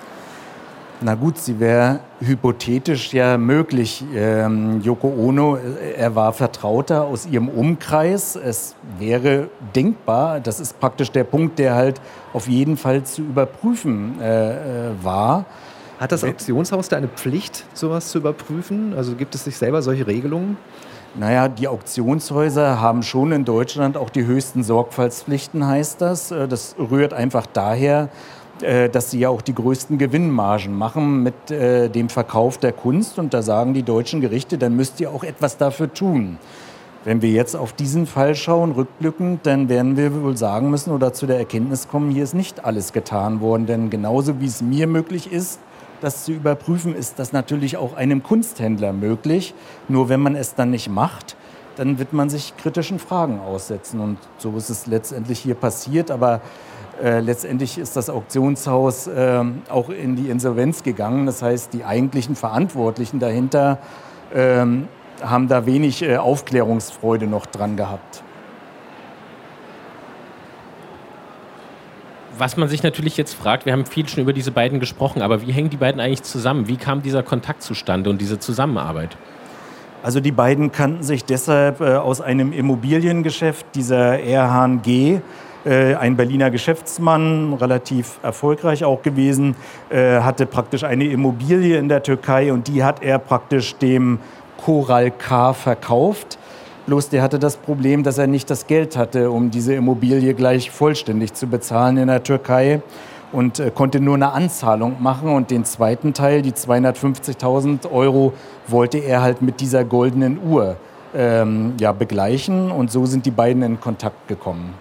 Na gut, sie wäre hypothetisch ja möglich. Ähm, Yoko Ono, er war Vertrauter aus ihrem Umkreis. Es wäre denkbar, das ist praktisch der Punkt, der halt auf jeden Fall zu überprüfen äh, war. Hat das Auktionshaus da eine Pflicht, sowas zu überprüfen? Also gibt es sich selber solche Regelungen? Naja, die Auktionshäuser haben schon in Deutschland auch die höchsten Sorgfaltspflichten, heißt das. Das rührt einfach daher, äh, dass sie ja auch die größten Gewinnmargen machen mit äh, dem Verkauf der Kunst. Und da sagen die deutschen Gerichte, dann müsst ihr auch etwas dafür tun. Wenn wir jetzt auf diesen Fall schauen, rückblickend, dann werden wir wohl sagen müssen oder zu der Erkenntnis kommen, hier ist nicht alles getan worden. Denn genauso wie es mir möglich ist, das zu überprüfen, ist das natürlich auch einem Kunsthändler möglich. Nur wenn man es dann nicht macht, dann wird man sich kritischen Fragen aussetzen. Und so ist es letztendlich hier passiert. Aber äh, letztendlich ist das Auktionshaus äh, auch in die Insolvenz gegangen. Das heißt, die eigentlichen Verantwortlichen dahinter äh, haben da wenig äh, Aufklärungsfreude noch dran gehabt. Was man sich natürlich jetzt fragt, wir haben viel schon über diese beiden gesprochen, aber wie hängen die beiden eigentlich zusammen? Wie kam dieser Kontakt zustande und diese Zusammenarbeit? Also die beiden kannten sich deshalb äh, aus einem Immobiliengeschäft, dieser Erhan G., äh, ein Berliner Geschäftsmann, relativ erfolgreich auch gewesen, äh, hatte praktisch eine Immobilie in der Türkei und die hat er praktisch dem Koral K. verkauft. Bloß der hatte das Problem, dass er nicht das Geld hatte, um diese Immobilie gleich vollständig zu bezahlen in der Türkei und äh, konnte nur eine Anzahlung machen. Und den zweiten Teil, die zweihundertfünfzigtausend Euro, wollte er halt mit dieser goldenen Uhr ähm, ja, begleichen. Und so sind die beiden in Kontakt gekommen.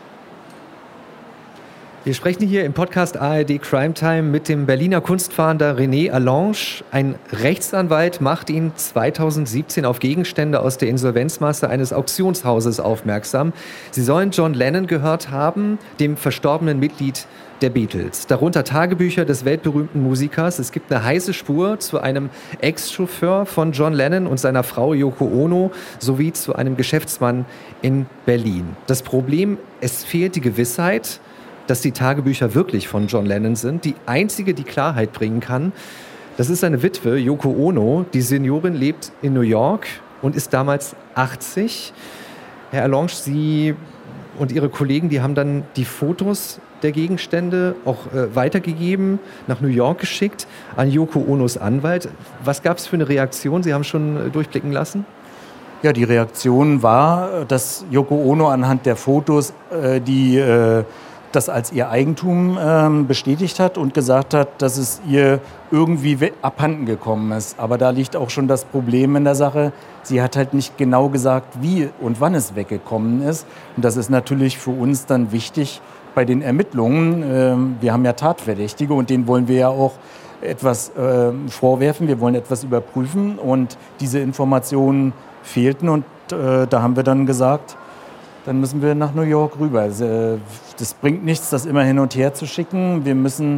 Wir sprechen hier im Podcast A R D Crime Time mit dem Berliner Kunstfahnder René Allange. Ein Rechtsanwalt macht ihn zweitausendsiebzehn auf Gegenstände aus der Insolvenzmasse eines Auktionshauses aufmerksam. Sie sollen John Lennon gehört haben, dem verstorbenen Mitglied der Beatles. Darunter Tagebücher des weltberühmten Musikers. Es gibt eine heiße Spur zu einem Ex-Chauffeur von John Lennon und seiner Frau Yoko Ono sowie zu einem Geschäftsmann in Berlin. Das Problem, es fehlt die Gewissheit, dass die Tagebücher wirklich von John Lennon sind. Die einzige, die Klarheit bringen kann, das ist seine Witwe, Yoko Ono. Die Seniorin lebt in New York und ist damals achtzig. Herr Allange, Sie und Ihre Kollegen, die haben dann die Fotos der Gegenstände auch äh, weitergegeben, nach New York geschickt, an Yoko Onos Anwalt. Was gab es für eine Reaktion? Sie haben schon äh, durchblicken lassen. Ja, die Reaktion war, dass Yoko Ono anhand der Fotos äh, die äh, das als ihr Eigentum ähm, bestätigt hat und gesagt hat, dass es ihr irgendwie abhanden gekommen ist. Aber da liegt auch schon das Problem in der Sache. Sie hat halt nicht genau gesagt, wie und wann es weggekommen ist. Und das ist natürlich für uns dann wichtig bei den Ermittlungen. Ähm, wir haben ja Tatverdächtige und denen wollen wir ja auch etwas äh, vorwerfen. Wir wollen etwas überprüfen und diese Informationen fehlten. Und äh, da haben wir dann gesagt, dann müssen wir nach New York rüber. Das bringt nichts, das immer hin und her zu schicken. Wir müssen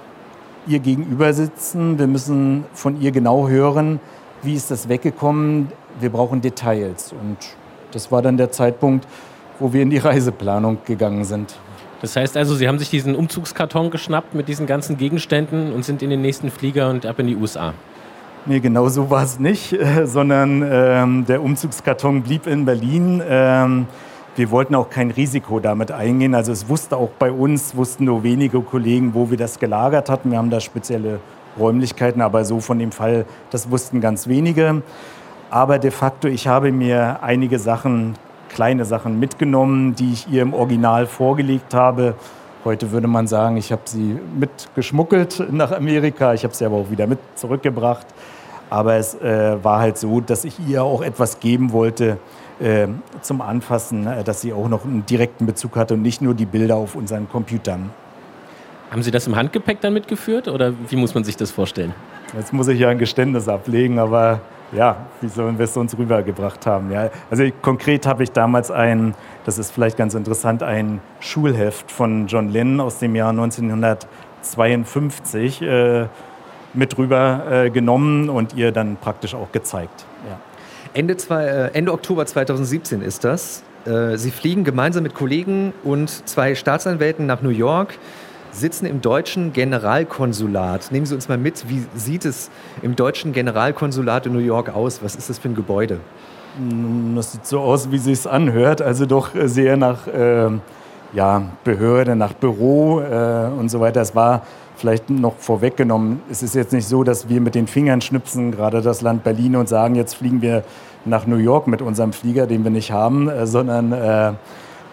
ihr gegenüber sitzen. Wir müssen von ihr genau hören, wie ist das weggekommen. Wir brauchen Details. Und das war dann der Zeitpunkt, wo wir in die Reiseplanung gegangen sind. Das heißt also, Sie haben sich diesen Umzugskarton geschnappt mit diesen ganzen Gegenständen und sind in den nächsten Flieger und ab in die U S A. Nee, genau so war es nicht, äh, sondern ähm, der Umzugskarton blieb in Berlin. Ähm, Wir wollten auch kein Risiko damit eingehen. Also es wusste auch bei uns, wussten nur wenige Kollegen, wo wir das gelagert hatten. Wir haben da spezielle Räumlichkeiten, aber so von dem Fall, das wussten ganz wenige. Aber de facto, ich habe mir einige Sachen, kleine Sachen mitgenommen, die ich ihr im Original vorgelegt habe. Heute würde man sagen, ich habe sie mitgeschmuggelt nach Amerika. Ich habe sie aber auch wieder mit zurückgebracht. Aber es äh, war halt so, dass ich ihr auch etwas geben wollte, Äh, zum Anfassen, äh, dass sie auch noch einen direkten Bezug hatte und nicht nur die Bilder auf unseren Computern. Haben Sie das im Handgepäck dann mitgeführt oder wie muss man sich das vorstellen? Jetzt muss ich ja ein Geständnis ablegen, aber ja, wie sollen wir es sonst rübergebracht haben? Ja? Also ich, konkret habe ich damals ein, das ist vielleicht ganz interessant, ein Schulheft von John Lennon aus dem Jahr neunzehnhundertzweiundfünfzig äh, mit rüber äh, genommen und ihr dann praktisch auch gezeigt. Ja. Ende, zwei, äh, Ende Oktober zweitausendsiebzehn ist das. Äh, Sie fliegen gemeinsam mit Kollegen und zwei Staatsanwälten nach New York, sitzen im deutschen Generalkonsulat. Nehmen Sie uns mal mit, wie sieht es im deutschen Generalkonsulat in New York aus? Was ist das für ein Gebäude? Das sieht so aus, wie es sich anhört. Also doch sehr nach äh, ja, Behörde, nach Büro äh, und so weiter. Es war vielleicht noch vorweggenommen, es ist jetzt nicht so, dass wir mit den Fingern schnipsen, gerade das Land Berlin, und sagen, jetzt fliegen wir nach New York mit unserem Flieger, den wir nicht haben, äh, sondern äh,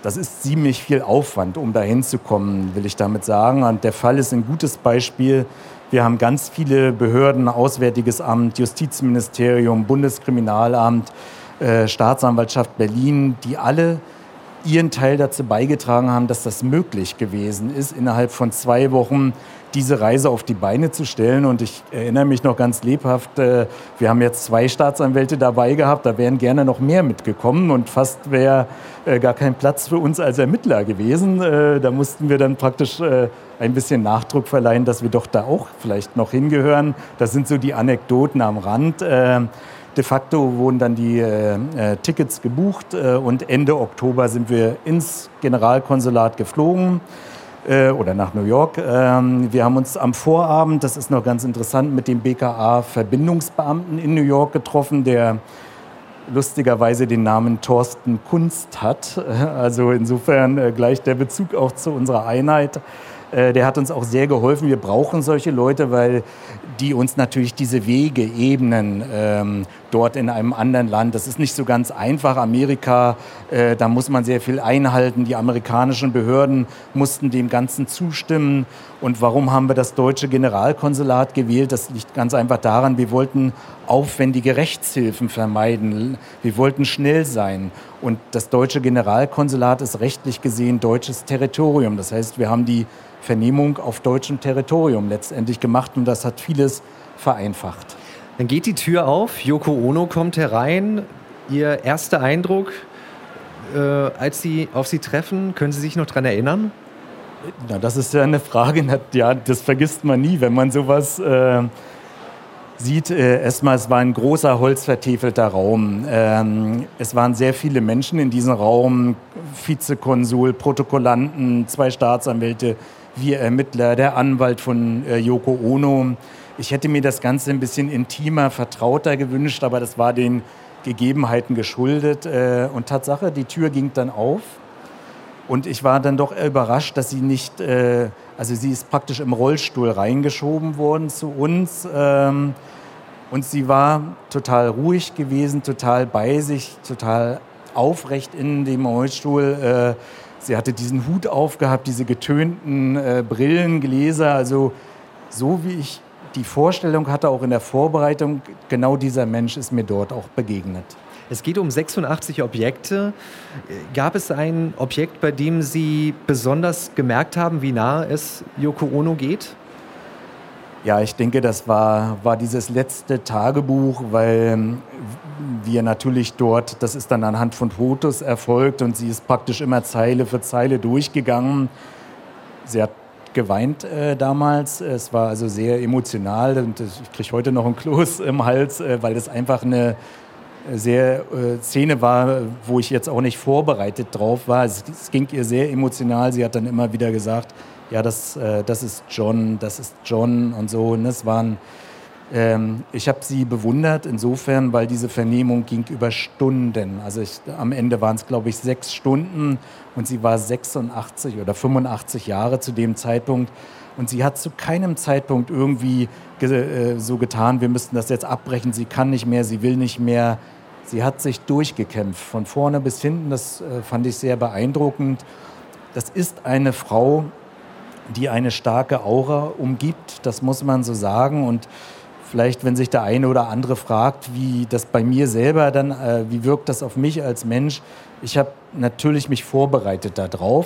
Das ist ziemlich viel Aufwand, um dahin zu kommen, will ich damit sagen. Und der Fall ist ein gutes Beispiel. Wir haben ganz viele Behörden, Auswärtiges Amt, Justizministerium, Bundeskriminalamt, äh, Staatsanwaltschaft Berlin, die alle ihren Teil dazu beigetragen haben, dass das möglich gewesen ist, innerhalb von zwei Wochen diese Reise auf die Beine zu stellen. Und ich erinnere mich noch ganz lebhaft, äh, wir haben jetzt zwei Staatsanwälte dabei gehabt, da wären gerne noch mehr mitgekommen und fast wäre äh, gar kein Platz für uns als Ermittler gewesen. Äh, da mussten wir dann praktisch äh, ein bisschen Nachdruck verleihen, dass wir doch da auch vielleicht noch hingehören. Das sind so die Anekdoten am Rand. Äh, De facto wurden dann die äh, Tickets gebucht äh, und Ende Oktober sind wir ins Generalkonsulat geflogen äh, oder nach New York. Ähm, wir haben uns am Vorabend, das ist noch ganz interessant, mit dem B K A-Verbindungsbeamten in New York getroffen, der lustigerweise den Namen Thorsten Kunst hat. Also insofern äh, gleich der Bezug auch zu unserer Einheit. Der hat uns auch sehr geholfen. Wir brauchen solche Leute, weil die uns natürlich diese Wege ebnen, ähm, dort in einem anderen Land. Das ist nicht so ganz einfach. Amerika, äh, da muss man sehr viel einhalten. Die amerikanischen Behörden mussten dem Ganzen zustimmen. Und warum haben wir das deutsche Generalkonsulat gewählt? Das liegt ganz einfach daran, wir wollten aufwendige Rechtshilfen vermeiden. Wir wollten schnell sein. Und das deutsche Generalkonsulat ist rechtlich gesehen deutsches Territorium. Das heißt, wir haben die Vernehmung auf deutschem Territorium letztendlich gemacht und das hat vieles vereinfacht. Dann geht die Tür auf, Yoko Ono kommt herein. Ihr erster Eindruck, äh, als Sie auf Sie treffen, können Sie sich noch daran erinnern? Na, das ist ja eine Frage, ja, das vergisst man nie, wenn man sowas äh, sieht. Äh, erstmal, es war ein großer, holzvertäfelter Raum. Ähm, es waren sehr viele Menschen in diesem Raum, Vizekonsul, Protokollanten, zwei Staatsanwälte, wir Ermittler, der Anwalt von äh, Yoko Ono. Ich hätte mir das Ganze ein bisschen intimer, vertrauter gewünscht, aber das war den Gegebenheiten geschuldet. Äh, und Tatsache, die Tür ging dann auf und ich war dann doch überrascht, dass sie nicht, äh, also sie ist praktisch im Rollstuhl reingeschoben worden zu uns. Ähm, und sie war total ruhig gewesen, total bei sich, total aufrecht in dem Rollstuhl. Äh, Sie hatte diesen Hut aufgehabt, diese getönten äh, Brillengläser. Also so wie ich die Vorstellung hatte, auch in der Vorbereitung, genau dieser Mensch ist mir dort auch begegnet. Es geht um sechsundachtzig Objekte. Gab es ein Objekt, bei dem Sie besonders gemerkt haben, wie nah es Yoko Ono geht? Ja, ich denke, das war, war dieses letzte Tagebuch, weil wir natürlich dort, das ist dann anhand von Fotos erfolgt und sie ist praktisch immer Zeile für Zeile durchgegangen. Sie hat geweint äh, damals, es war also sehr emotional und ich kriege heute noch einen Kloß im Hals, äh, weil das einfach eine sehr äh, Szene war, wo ich jetzt auch nicht vorbereitet drauf war. Es, es ging ihr sehr emotional, sie hat dann immer wieder gesagt, ja, das, äh, das ist John, das ist John und so. Und das waren, ähm, ich habe sie bewundert insofern, weil diese Vernehmung ging über Stunden. Also ich, am Ende waren es, glaube ich, sechs Stunden und sie war sechsundachtzig oder fünfundachtzig Jahre zu dem Zeitpunkt. Und sie hat zu keinem Zeitpunkt irgendwie ge- äh, so getan, wir müssten das jetzt abbrechen, sie kann nicht mehr, sie will nicht mehr. Sie hat sich durchgekämpft, von vorne bis hinten, das äh, fand ich sehr beeindruckend. Das ist eine Frau, die eine starke Aura umgibt, das muss man so sagen. Und vielleicht, wenn sich der eine oder andere fragt, wie das bei mir selber dann, äh, wie wirkt das auf mich als Mensch? Ich habe natürlich mich vorbereitet darauf,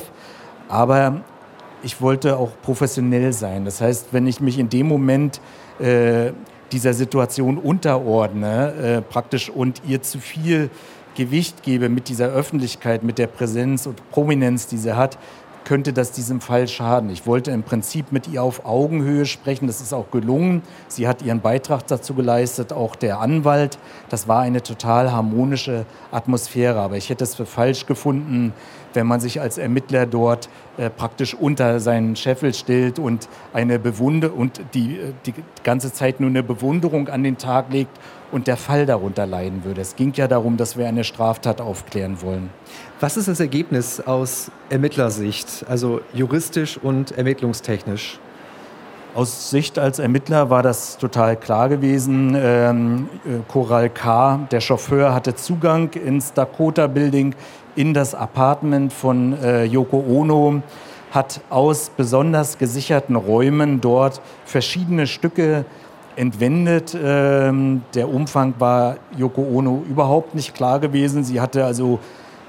aber ich wollte auch professionell sein. Das heißt, wenn ich mich in dem Moment äh, dieser Situation unterordne, äh, praktisch und ihr zu viel Gewicht gebe mit dieser Öffentlichkeit, mit der Präsenz und Prominenz, die sie hat, könnte das diesem Fall schaden. Ich wollte im Prinzip mit ihr auf Augenhöhe sprechen. Das ist auch gelungen. Sie hat ihren Beitrag dazu geleistet, auch der Anwalt. Das war eine total harmonische Atmosphäre. Aber ich hätte es für falsch gefunden, wenn man sich als Ermittler dort äh, praktisch unter seinen Scheffel stellt und eine Bewunderung und die, die ganze Zeit nur eine Bewunderung an den Tag legt und der Fall darunter leiden würde. Es ging ja darum, dass wir eine Straftat aufklären wollen. Was ist das Ergebnis aus Ermittlersicht, also juristisch und ermittlungstechnisch? Aus Sicht als Ermittler war das total klar gewesen. Ähm, Coral K., der Chauffeur, hatte Zugang ins Dakota Building, in das Apartment von äh, Yoko Ono, hat aus besonders gesicherten Räumen dort verschiedene Stücke entwendet. Ähm, der Umfang war Yoko Ono überhaupt nicht klar gewesen. Sie hatte also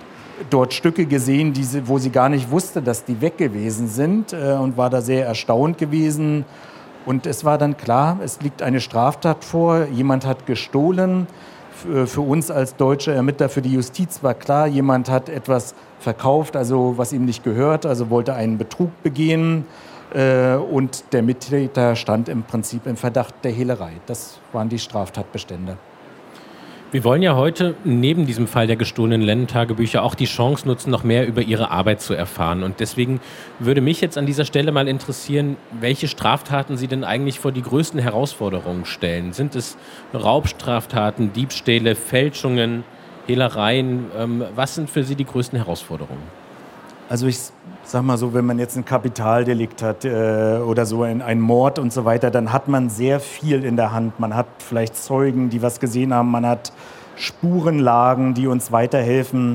dort Stücke gesehen, die sie, wo sie gar nicht wusste, dass die weg gewesen sind, äh, und war da sehr erstaunt gewesen. Und es war dann klar, es liegt eine Straftat vor, jemand hat gestohlen. Für, für uns als deutsche Ermittler, für die Justiz war klar, jemand hat etwas verkauft, also was ihm nicht gehört, also wollte einen Betrug begehen. Äh, und der Mittäter stand im Prinzip im Verdacht der Hehlerei. Das waren die Straftatbestände. Wir wollen ja heute neben diesem Fall der gestohlenen Lennentagebücher auch die Chance nutzen, noch mehr über Ihre Arbeit zu erfahren. Und deswegen würde mich jetzt an dieser Stelle mal interessieren, welche Straftaten Sie denn eigentlich vor die größten Herausforderungen stellen. Sind es Raubstraftaten, Diebstähle, Fälschungen, Hehlereien? Ähm, was sind für Sie die größten Herausforderungen? Also ich sag mal so, wenn man jetzt ein Kapitaldelikt hat äh, oder so ein, ein Mord und so weiter, dann hat man sehr viel in der Hand. Man hat vielleicht Zeugen, die was gesehen haben, man hat Spurenlagen, die uns weiterhelfen.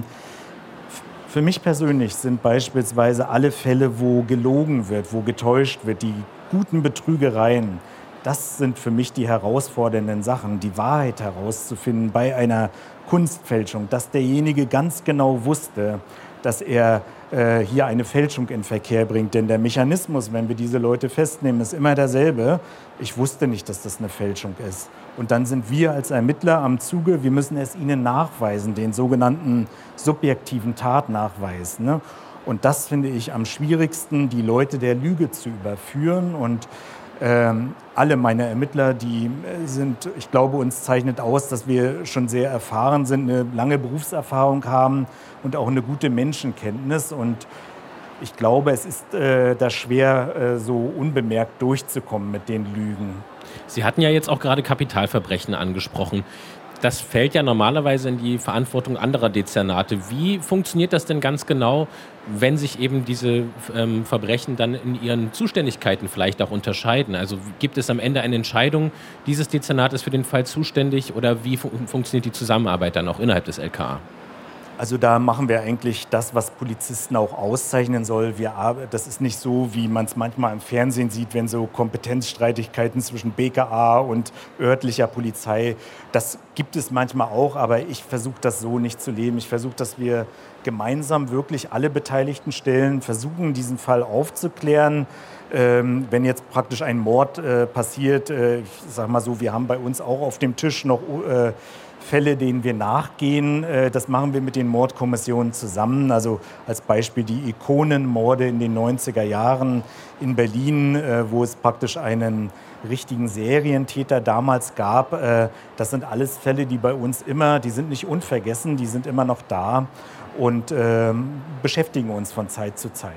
F- Für mich persönlich sind beispielsweise alle Fälle, wo gelogen wird, wo getäuscht wird, die guten Betrügereien, das sind für mich die herausfordernden Sachen, die Wahrheit herauszufinden bei einer Kunstfälschung, dass derjenige ganz genau wusste, dass er äh, hier eine Fälschung in Verkehr bringt. Denn der Mechanismus, wenn wir diese Leute festnehmen, ist immer derselbe. Ich wusste nicht, dass das eine Fälschung ist. Und dann sind wir als Ermittler am Zuge, wir müssen es ihnen nachweisen, den sogenannten subjektiven Tatnachweis. Ne? Und das finde ich am schwierigsten, die Leute der Lüge zu überführen. Und ähm, alle meine Ermittler, die sind, ich glaube, uns zeichnet aus, dass wir schon sehr erfahren sind, eine lange Berufserfahrung haben und auch eine gute Menschenkenntnis. Und ich glaube, es ist äh, da schwer, äh, so unbemerkt durchzukommen mit den Lügen. Sie hatten ja jetzt auch gerade Kapitalverbrechen angesprochen. Das fällt ja normalerweise in die Verantwortung anderer Dezernate. Wie funktioniert das denn ganz genau, wenn sich eben diese ähm, Verbrechen dann in ihren Zuständigkeiten vielleicht auch unterscheiden? Also gibt es am Ende eine Entscheidung, dieses Dezernat ist für den Fall zuständig, oder wie fun- funktioniert die Zusammenarbeit dann auch innerhalb des L K A? Also da machen wir eigentlich das, was Polizisten auch auszeichnen soll. Wir, das ist nicht so, wie man es manchmal im Fernsehen sieht, wenn so Kompetenzstreitigkeiten zwischen B K A und örtlicher Polizei, das gibt es manchmal auch, aber ich versuche das so nicht zu leben. Ich versuche, dass wir gemeinsam wirklich alle beteiligten Stellen versuchen, diesen Fall aufzuklären. Ähm, wenn jetzt praktisch ein Mord äh, passiert, äh, ich sag mal so, wir haben bei uns auch auf dem Tisch noch äh, Fälle, denen wir nachgehen. Das machen wir mit den Mordkommissionen zusammen. Also als Beispiel die Ikonenmorde in den neunziger Jahren in Berlin, wo es praktisch einen richtigen Serientäter damals gab. Das sind alles Fälle, die bei uns immer, die sind nicht unvergessen, die sind immer noch da und äh, beschäftigen uns von Zeit zu Zeit.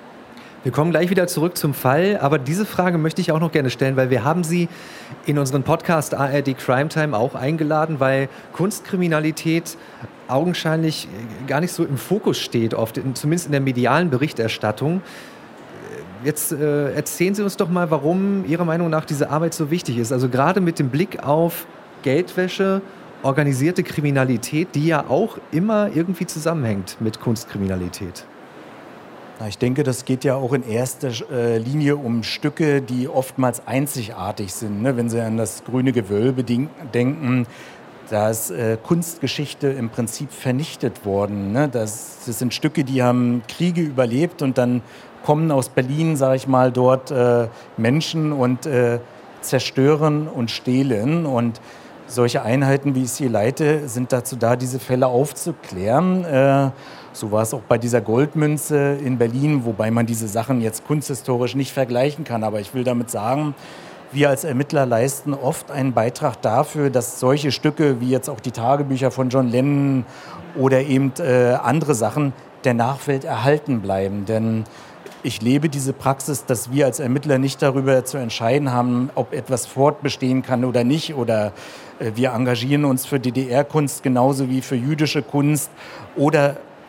Wir kommen gleich wieder zurück zum Fall, aber diese Frage möchte ich auch noch gerne stellen, weil wir haben Sie in unseren Podcast A R D Crime Time auch eingeladen, weil Kunstkriminalität augenscheinlich gar nicht so im Fokus steht, oft, zumindest in der medialen Berichterstattung. Jetzt äh, erzählen Sie uns doch mal, warum Ihrer Meinung nach diese Arbeit so wichtig ist. Also gerade mit dem Blick auf Geldwäsche, organisierte Kriminalität, die ja auch immer irgendwie zusammenhängt mit Kunstkriminalität. Ich denke, das geht ja auch in erster Linie um Stücke, die oftmals einzigartig sind. Wenn Sie an das Grüne Gewölbe denken, da ist Kunstgeschichte im Prinzip vernichtet worden. Das sind Stücke, die haben Kriege überlebt und dann kommen aus Berlin, sage ich mal, dort Menschen und zerstören und stehlen. Und solche Einheiten, wie ich sie leite, sind dazu da, diese Fälle aufzuklären. So war es auch bei dieser Goldmünze in Berlin, wobei man diese Sachen jetzt kunsthistorisch nicht vergleichen kann. Aber ich will damit sagen, wir als Ermittler leisten oft einen Beitrag dafür, dass solche Stücke wie jetzt auch die Tagebücher von John Lennon oder eben äh, andere Sachen der Nachwelt erhalten bleiben. Denn ich lebe diese Praxis, dass wir als Ermittler nicht darüber zu entscheiden haben, ob etwas fortbestehen kann oder nicht. Oder äh, wir engagieren uns für D D R-Kunst genauso wie für jüdische Kunst oder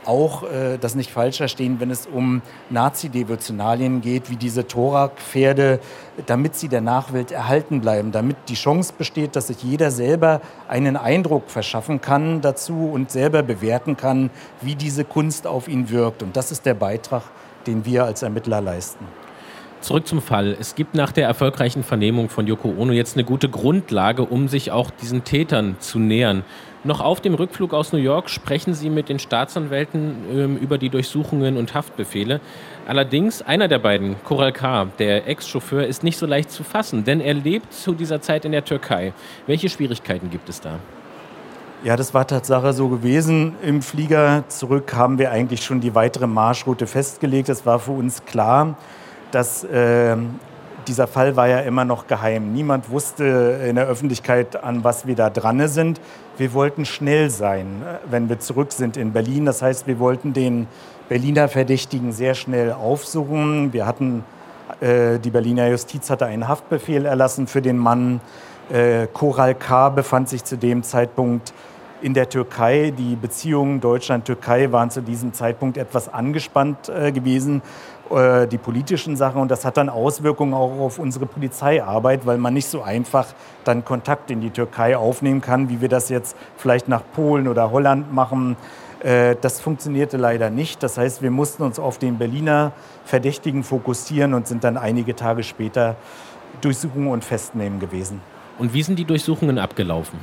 auch, äh, das nicht falsch verstehen, wenn es um Nazi-Devotionalien geht, wie diese Thorak-Pferde, damit sie der Nachwelt erhalten bleiben, damit die Chance besteht, dass sich jeder selber einen Eindruck verschaffen kann dazu und selber bewerten kann, wie diese Kunst auf ihn wirkt. Und das ist der Beitrag, den wir als Ermittler leisten. Zurück zum Fall. Es gibt nach der erfolgreichen Vernehmung von Yoko Ono jetzt eine gute Grundlage, um sich auch diesen Tätern zu nähern. Noch auf dem Rückflug aus New York sprechen Sie mit den Staatsanwälten ähm, über die Durchsuchungen und Haftbefehle. Allerdings, einer der beiden, Koral K., der Ex-Chauffeur, ist nicht so leicht zu fassen, denn er lebt zu dieser Zeit in der Türkei. Welche Schwierigkeiten gibt es da? Ja, das war Tatsache so gewesen. Im Flieger zurück haben wir eigentlich schon die weitere Marschroute festgelegt. Es war für uns klar, dass äh, dieser Fall war ja immer noch geheim. Niemand wusste in der Öffentlichkeit, an was wir da dran sind. Wir wollten schnell sein, wenn wir zurück sind in Berlin. Das heißt, wir wollten den Berliner Verdächtigen sehr schnell aufsuchen. Wir hatten, äh, die Berliner Justiz hatte einen Haftbefehl erlassen für den Mann. Äh, Koral K. befand sich zu dem Zeitpunkt in der Türkei. Die Beziehungen Deutschland-Türkei waren zu diesem Zeitpunkt etwas angespannt äh, gewesen, äh, die politischen Sachen. Und das hat dann Auswirkungen auch auf unsere Polizeiarbeit, weil man nicht so einfach dann Kontakt in die Türkei aufnehmen kann, wie wir das jetzt vielleicht nach Polen oder Holland machen. Äh, das funktionierte leider nicht. Das heißt, wir mussten uns auf den Berliner Verdächtigen fokussieren und sind dann einige Tage später Durchsuchungen und Festnehmen gewesen. Und wie sind die Durchsuchungen abgelaufen?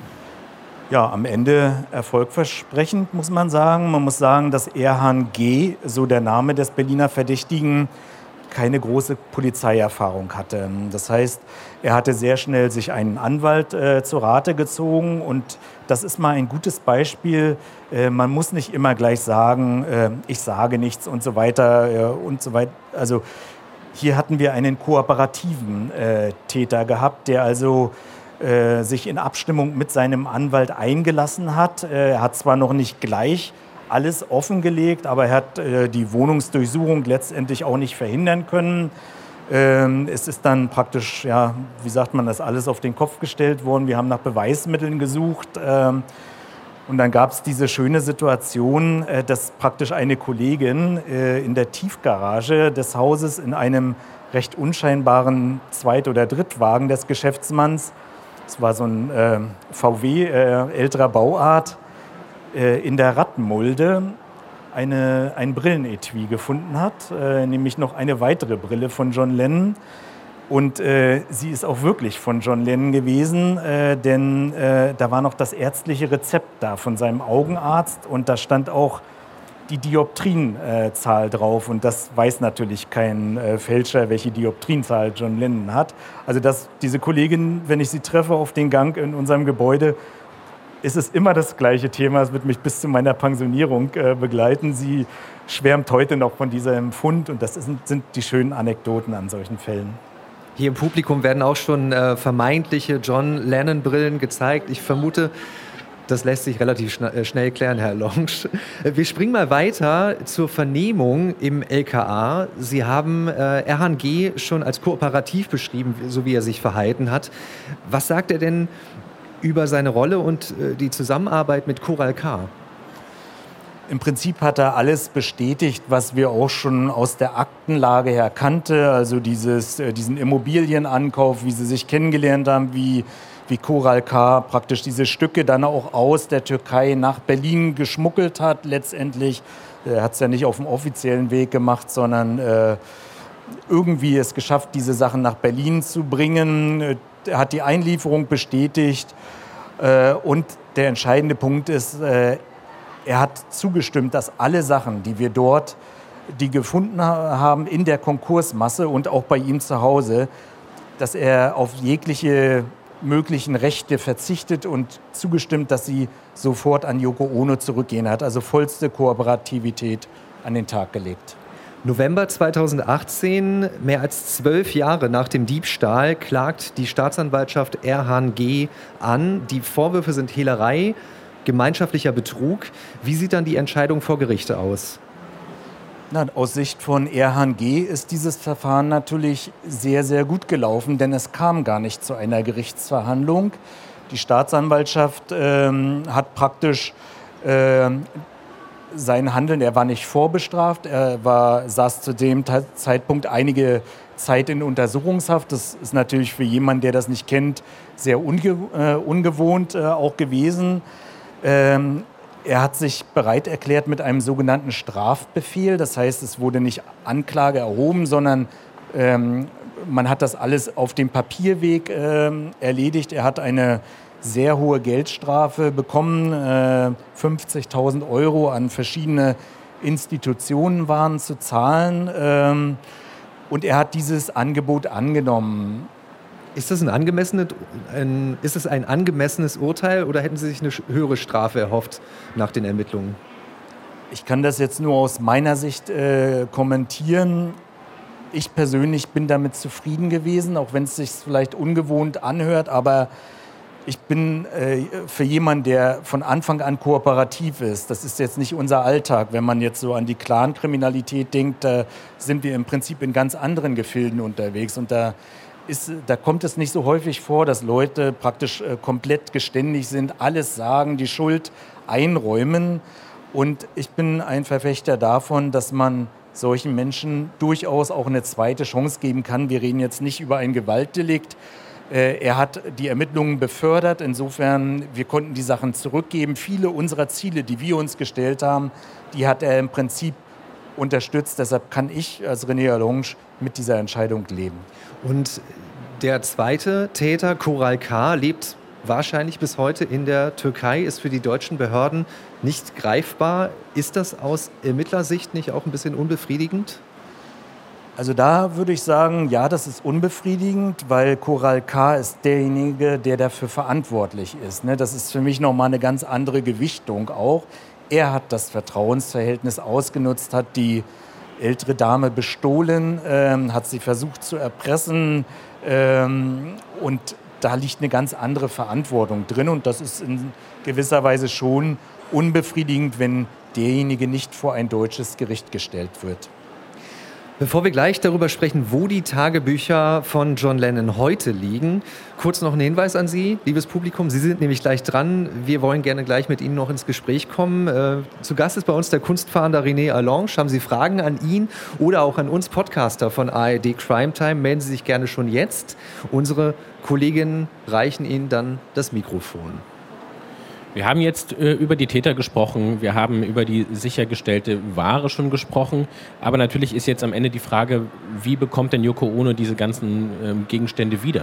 Ja, am Ende erfolgversprechend, muss man sagen. Man muss sagen, dass Erhan G., so der Name des Berliner Verdächtigen, keine große Polizeierfahrung hatte. Das heißt, er hatte sehr schnell sich einen Anwalt äh, zu Rate gezogen. Und das ist mal ein gutes Beispiel. Äh, man muss nicht immer gleich sagen, äh, ich sage nichts und so weiter äh, und so weiter. Also hier hatten wir einen kooperativen äh, Täter gehabt, der also äh, sich in Abstimmung mit seinem Anwalt eingelassen hat. Äh, er hat zwar noch nicht gleich alles offengelegt, aber er hat äh, die Wohnungsdurchsuchung letztendlich auch nicht verhindern können. Ähm, es ist dann praktisch, ja, wie sagt man das, alles auf den Kopf gestellt worden. Wir haben nach Beweismitteln gesucht. Ähm, Und dann gab es diese schöne Situation, dass praktisch eine Kollegin in der Tiefgarage des Hauses in einem recht unscheinbaren Zweit- oder Drittwagen des Geschäftsmanns, das war so ein V W älterer Bauart, in der Radmulde eine, ein Brillenetui gefunden hat, nämlich noch eine weitere Brille von John Lennon. Und äh, sie ist auch wirklich von John Lennon gewesen, äh, denn äh, da war noch das ärztliche Rezept da von seinem Augenarzt und da stand auch die Dioptrienzahl äh, drauf. Und das weiß natürlich kein äh, Fälscher, welche Dioptrienzahl John Lennon hat. Also dass diese Kollegin, wenn ich sie treffe auf den Gang in unserem Gebäude, ist es immer das gleiche Thema. Es wird mich bis zu meiner Pensionierung äh, begleiten. Sie schwärmt heute noch von diesem Fund und das ist, sind die schönen Anekdoten an solchen Fällen. Hier im Publikum werden auch schon äh, vermeintliche John Lennon-Brillen gezeigt. Ich vermute, das lässt sich relativ schna- äh, schnell klären, Herr Lonsch. Wir springen mal weiter zur Vernehmung im L K A. Sie haben äh, Erhan G. schon als kooperativ beschrieben, so wie er sich verhalten hat. Was sagt er denn über seine Rolle und äh, die Zusammenarbeit mit Koral K.? Im Prinzip hat er alles bestätigt, was wir auch schon aus der Aktenlage her kannte. Also dieses, diesen Immobilienankauf, wie sie sich kennengelernt haben, wie, wie Koral K. praktisch diese Stücke dann auch aus der Türkei nach Berlin geschmuggelt hat letztendlich. Er hat es ja nicht auf dem offiziellen Weg gemacht, sondern äh, irgendwie es geschafft, diese Sachen nach Berlin zu bringen. Er hat die Einlieferung bestätigt. Äh, und der entscheidende Punkt ist, äh, er hat zugestimmt, dass alle Sachen, die wir dort, die gefunden haben in der Konkursmasse und auch bei ihm zu Hause, dass er auf jegliche möglichen Rechte verzichtet und zugestimmt, dass sie sofort an Yoko Ono zurückgehen. Er hat also vollste Kooperativität an den Tag gelegt. November zweitausendachtzehn, mehr als zwölf Jahre nach dem Diebstahl, klagt die Staatsanwaltschaft Erhan G. an. Die Vorwürfe sind Hehlerei, gemeinschaftlicher Betrug. Wie sieht dann die Entscheidung vor Gericht aus? Na, aus Sicht von Erhan G. ist dieses Verfahren natürlich sehr, sehr gut gelaufen, denn es kam gar nicht zu einer sein Handeln, er war nicht vorbestraft, er war, saß zu dem Zeitpunkt einige Zeit in Untersuchungshaft. Das ist natürlich für jemanden, der das nicht kennt, sehr unge äh, ungewohnt äh, auch gewesen. Ähm, er hat sich bereit erklärt mit einem sogenannten Strafbefehl. Das heißt, es wurde nicht Anklage erhoben, sondern ähm, man hat das alles auf dem Papierweg äh, erledigt. Er hat eine sehr hohe Geldstrafe bekommen. Äh, fünfzigtausend Euro an verschiedene Institutionen waren zu zahlen. Ähm, und er hat dieses Angebot angenommen. Ist das ein angemessenes, ein, ist es ein angemessenes Urteil oder hätten Sie sich eine höhere Strafe erhofft nach den Ermittlungen? Ich kann das jetzt nur aus meiner Sicht äh, kommentieren. Ich persönlich bin damit zufrieden gewesen, auch wenn es sich vielleicht ungewohnt anhört, aber ich bin äh, für jemanden, der von Anfang an kooperativ ist, das ist jetzt nicht unser Alltag. Wenn man jetzt so an die Clan-Kriminalität denkt, da sind wir im Prinzip in ganz anderen Gefilden unterwegs. Und da, ist, da kommt es nicht so häufig vor, dass Leute praktisch äh, komplett geständig sind, alles sagen, die Schuld einräumen. Und ich bin ein Verfechter davon, dass man solchen Menschen durchaus auch eine zweite Chance geben kann. Wir reden jetzt nicht über ein Gewaltdelikt. Er hat die Ermittlungen befördert. Insofern, wir konnten die Sachen zurückgeben. Viele unserer Ziele, die wir uns gestellt haben, die hat er im Prinzip unterstützt. Deshalb kann ich als René Alonge mit dieser Entscheidung leben. Und der zweite Täter, Koral K., lebt wahrscheinlich bis heute in der Türkei, ist für die deutschen Behörden nicht greifbar. Ist das aus Ermittlersicht nicht auch ein bisschen unbefriedigend? Also da würde ich sagen, ja, das ist unbefriedigend, weil Koral K. ist derjenige, der dafür verantwortlich ist. Das ist für mich nochmal eine ganz andere Gewichtung auch. Er hat das Vertrauensverhältnis ausgenutzt, hat die ältere Dame bestohlen, ähm, hat sie versucht zu erpressen ähm, und da liegt eine ganz andere Verantwortung drin und das ist in gewisser Weise schon unbefriedigend, wenn derjenige nicht vor ein deutsches Gericht gestellt wird. Bevor wir gleich darüber sprechen, wo die Tagebücher von John Lennon heute liegen, kurz noch ein Hinweis an Sie, liebes Publikum. Sie sind nämlich gleich dran. Wir wollen gerne gleich mit Ihnen noch ins Gespräch kommen. Äh, zu Gast ist bei uns der Kunstfahnder René Alonge. Haben Sie Fragen an ihn oder auch an uns Podcaster von A R D Crime Time, melden Sie sich gerne schon jetzt. Unsere Kolleginnen reichen Ihnen dann das Mikrofon. Wir haben jetzt äh, über die Täter gesprochen, wir haben über die sichergestellte Ware schon gesprochen, aber natürlich ist jetzt am Ende die Frage, wie bekommt denn Yoko Ono diese ganzen ähm, Gegenstände wieder?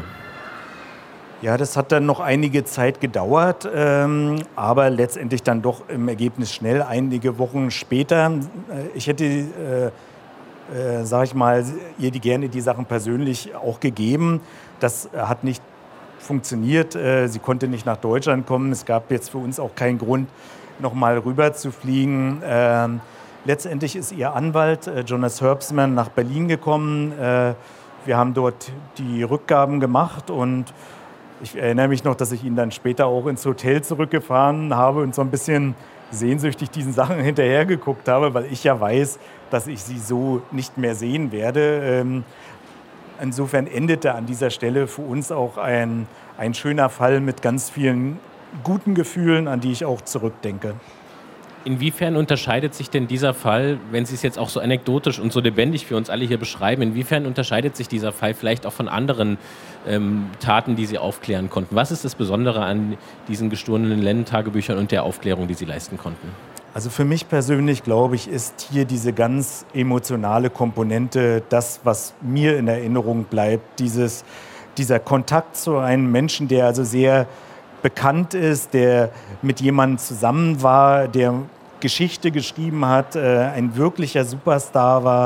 Ja, das hat dann noch einige Zeit gedauert, ähm, aber letztendlich dann doch im Ergebnis schnell, einige Wochen später. Äh, ich hätte, äh, äh, sag ich mal, ihr die gerne die Sachen persönlich auch gegeben. Das hat nicht funktioniert. Sie konnte nicht nach Deutschland kommen. Es gab jetzt für uns auch keinen Grund, noch mal rüber zu fliegen. Ähm, letztendlich ist ihr Anwalt, äh, Jonas Herbstman, nach Berlin gekommen. Äh, wir haben dort die Rückgaben gemacht und ich erinnere mich noch, dass ich ihn dann später auch ins Hotel zurückgefahren habe und so ein bisschen sehnsüchtig diesen Sachen hinterhergeguckt habe, weil ich ja weiß, dass ich sie so nicht mehr sehen werde. Ähm, Insofern endete an dieser Stelle für uns auch ein, ein schöner Fall mit ganz vielen guten Gefühlen, an die ich auch zurückdenke. Inwiefern unterscheidet sich denn dieser Fall, wenn Sie es jetzt auch so anekdotisch und so lebendig für uns alle hier beschreiben, inwiefern unterscheidet sich dieser Fall vielleicht auch von anderen ähm, Taten, die Sie aufklären konnten? Was ist das Besondere an diesen gestohlenen Lennon-Tagebüchern und der Aufklärung, die Sie leisten konnten? Also für mich persönlich, glaube ich, ist hier diese ganz emotionale Komponente das, was mir in Erinnerung bleibt. Dieses, dieser Kontakt zu einem Menschen, der also sehr bekannt ist, der mit jemandem zusammen war, der Geschichte geschrieben hat, ein wirklicher Superstar war.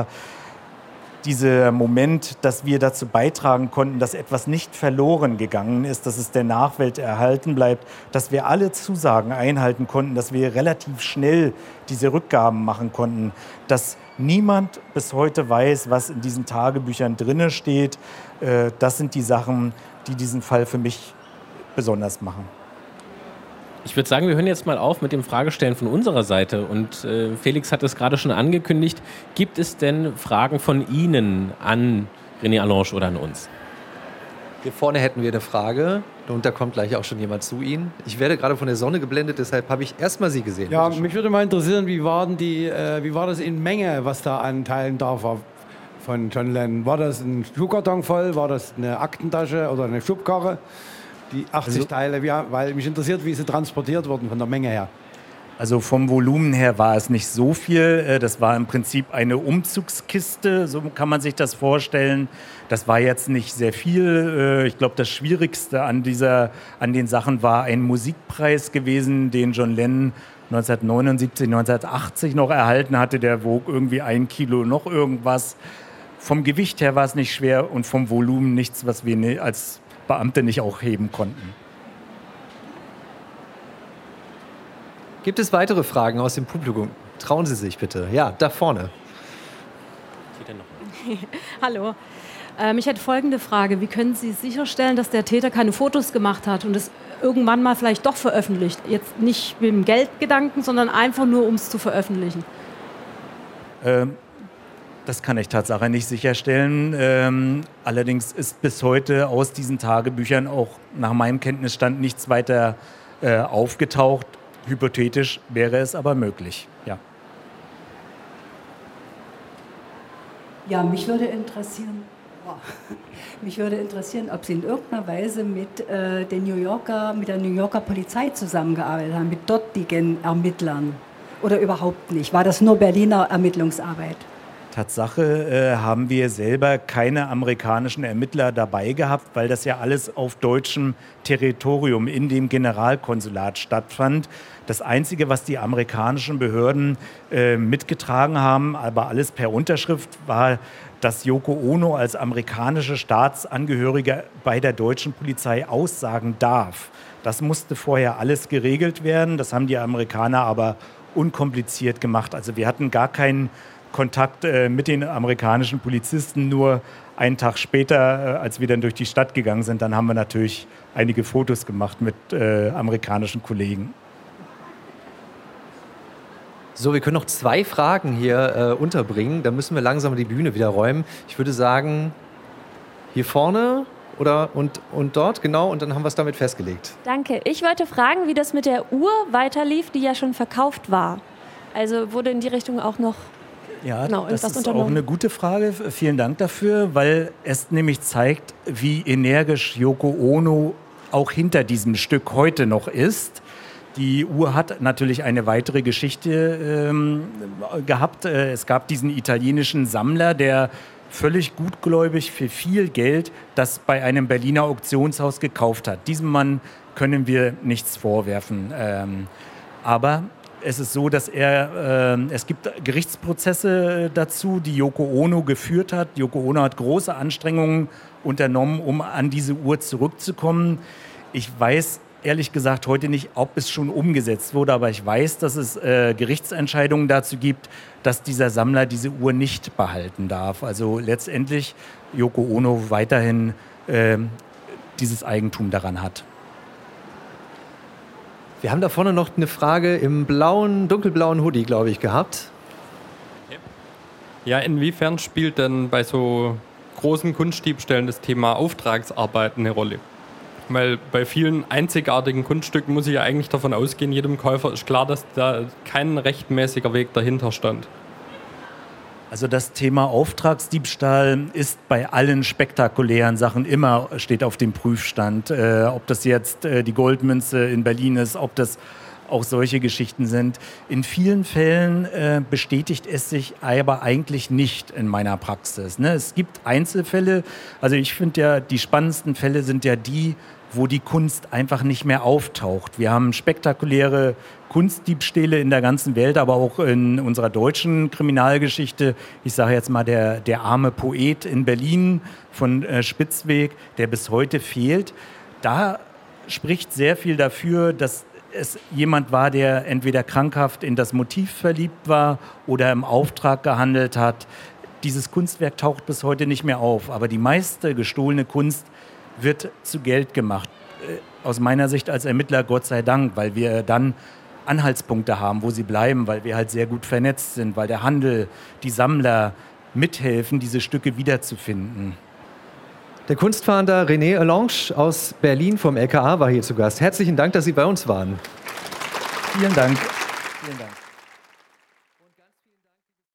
Dieser Moment, dass wir dazu beitragen konnten, dass etwas nicht verloren gegangen ist, dass es der Nachwelt erhalten bleibt, dass wir alle Zusagen einhalten konnten, dass wir relativ schnell diese Rückgaben machen konnten, dass niemand bis heute weiß, was in diesen Tagebüchern drin steht. Das sind die Sachen, die diesen Fall für mich besonders machen. Ich würde sagen, wir hören jetzt mal auf mit dem Fragestellen von unserer Seite. Und äh, Felix hat es gerade schon angekündigt. Gibt es denn Fragen von Ihnen an René Alonge oder an uns? Hier vorne hätten wir eine Frage. Und da kommt gleich auch schon jemand zu Ihnen. Ich werde gerade von der Sonne geblendet, deshalb habe ich erstmal Sie gesehen. Ja, mich würde mal interessieren, wie, waren die, äh, wie war das in Menge, was da an Teilen da war von John Lennon? War das ein Schuhkarton voll, war das eine Aktentasche oder eine Schubkarre? Die achtzig also, Teile, wie, weil mich interessiert, wie sie transportiert wurden von der Menge her. Also vom Volumen her war es nicht so viel. Das war im Prinzip eine Umzugskiste, so kann man sich das vorstellen. Das war jetzt nicht sehr viel. Ich glaube, das Schwierigste an, dieser, an den Sachen war ein Musikpreis gewesen, den John Lennon neunzehnhundertneunundsiebzig, neunzehnhundertachtzig noch erhalten hatte. Der wog irgendwie ein Kilo noch irgendwas. Vom Gewicht her war es nicht schwer und vom Volumen nichts, was wir als Beamte nicht auch heben konnten. Gibt es weitere Fragen aus dem Publikum? Trauen Sie sich bitte. Ja, da vorne. Hallo. Ähm, ich hätte folgende Frage. Wie können Sie sicherstellen, dass der Täter keine Fotos gemacht hat und es irgendwann mal vielleicht doch veröffentlicht? Jetzt nicht mit dem Geldgedanken, sondern einfach nur, um es zu veröffentlichen. Ähm, das kann ich Tatsache nicht sicherstellen. Ähm, allerdings ist bis heute aus diesen Tagebüchern auch nach meinem Kenntnisstand nichts weiter äh, aufgetaucht. Hypothetisch wäre es aber möglich, ja. Ja, mich würde interessieren, wow. mich würde interessieren, ob Sie in irgendeiner Weise mit, äh, den New Yorker, mit der New Yorker Polizei zusammengearbeitet haben, mit dortigen Ermittlern oder überhaupt nicht. War das nur Berliner Ermittlungsarbeit? Tatsache äh, haben wir selber keine amerikanischen Ermittler dabei gehabt, weil das ja alles auf deutschem Territorium in dem Generalkonsulat stattfand. Das Einzige, was die amerikanischen Behörden äh, mitgetragen haben, aber alles per Unterschrift, war, dass Yoko Ono als amerikanische Staatsangehörige bei der deutschen Polizei aussagen darf. Das musste vorher alles geregelt werden. Das haben die Amerikaner aber unkompliziert gemacht. Also wir hatten gar keinen Kontakt äh, mit den amerikanischen Polizisten, nur einen Tag später, äh, als wir dann durch die Stadt gegangen sind, dann haben wir natürlich einige Fotos gemacht mit äh, amerikanischen Kollegen. So, wir können noch zwei Fragen hier äh, unterbringen. Da müssen wir langsam die Bühne wieder räumen. Ich würde sagen, hier vorne oder und, und dort, genau, und dann haben wir es damit festgelegt. Danke. Ich wollte fragen, wie das mit der Uhr weiterlief, die ja schon verkauft war. Also wurde in die Richtung auch noch... Ja, genau, das ist auch eine gute Frage. Vielen Dank dafür, weil es nämlich zeigt, wie energisch Yoko Ono auch hinter diesem Stück heute noch ist. Die Uhr hat natürlich eine weitere Geschichte ähm, gehabt. Es gab diesen italienischen Sammler, der völlig gutgläubig für viel Geld das bei einem Berliner Auktionshaus gekauft hat. Diesem Mann können wir nichts vorwerfen. Ähm, aber es ist so, dass er, äh, es gibt Gerichtsprozesse dazu, die Yoko Ono geführt hat. Yoko Ono hat große Anstrengungen unternommen, um an diese Uhr zurückzukommen. Ich weiß ehrlich gesagt heute nicht, ob es schon umgesetzt wurde, aber ich weiß, dass es äh, Gerichtsentscheidungen dazu gibt, dass dieser Sammler diese Uhr nicht behalten darf. Also letztendlich Yoko Ono weiterhin äh, dieses Eigentum daran hat. Wir haben da vorne noch eine Frage im blauen, dunkelblauen Hoodie, glaube ich, gehabt. Ja, inwiefern spielt denn bei so großen Kunstdiebstählen das Thema Auftragsarbeit eine Rolle? Weil bei vielen einzigartigen Kunststücken muss ich ja eigentlich davon ausgehen, jedem Käufer ist klar, dass da kein rechtmäßiger Weg dahinter stand. Also das Thema Auftragsdiebstahl ist bei allen spektakulären Sachen immer, steht auf dem Prüfstand. Äh, ob das jetzt äh, die Goldmünze in Berlin ist, ob das auch solche Geschichten sind. In vielen Fällen äh, bestätigt es sich aber eigentlich nicht in meiner Praxis. Ne? Es gibt Einzelfälle, also ich finde ja, die spannendsten Fälle sind ja die, wo die Kunst einfach nicht mehr auftaucht. Wir haben spektakuläre Kunstdiebstähle in der ganzen Welt, aber auch in unserer deutschen Kriminalgeschichte. Ich sage jetzt mal der, der arme Poet in Berlin von äh, Spitzweg, der bis heute fehlt. Da spricht sehr viel dafür, dass es jemand war, der entweder krankhaft in das Motiv verliebt war oder im Auftrag gehandelt hat. Dieses Kunstwerk taucht bis heute nicht mehr auf, aber die meiste gestohlene Kunst wird zu Geld gemacht. Aus meiner Sicht als Ermittler Gott sei Dank, weil wir dann Anhaltspunkte haben, wo sie bleiben, weil wir halt sehr gut vernetzt sind, weil der Handel, die Sammler mithelfen, diese Stücke wiederzufinden. Der Kunstfahnder René Allange aus Berlin vom L K A war hier zu Gast. Herzlichen Dank, dass Sie bei uns waren. Vielen Dank. Vielen Dank.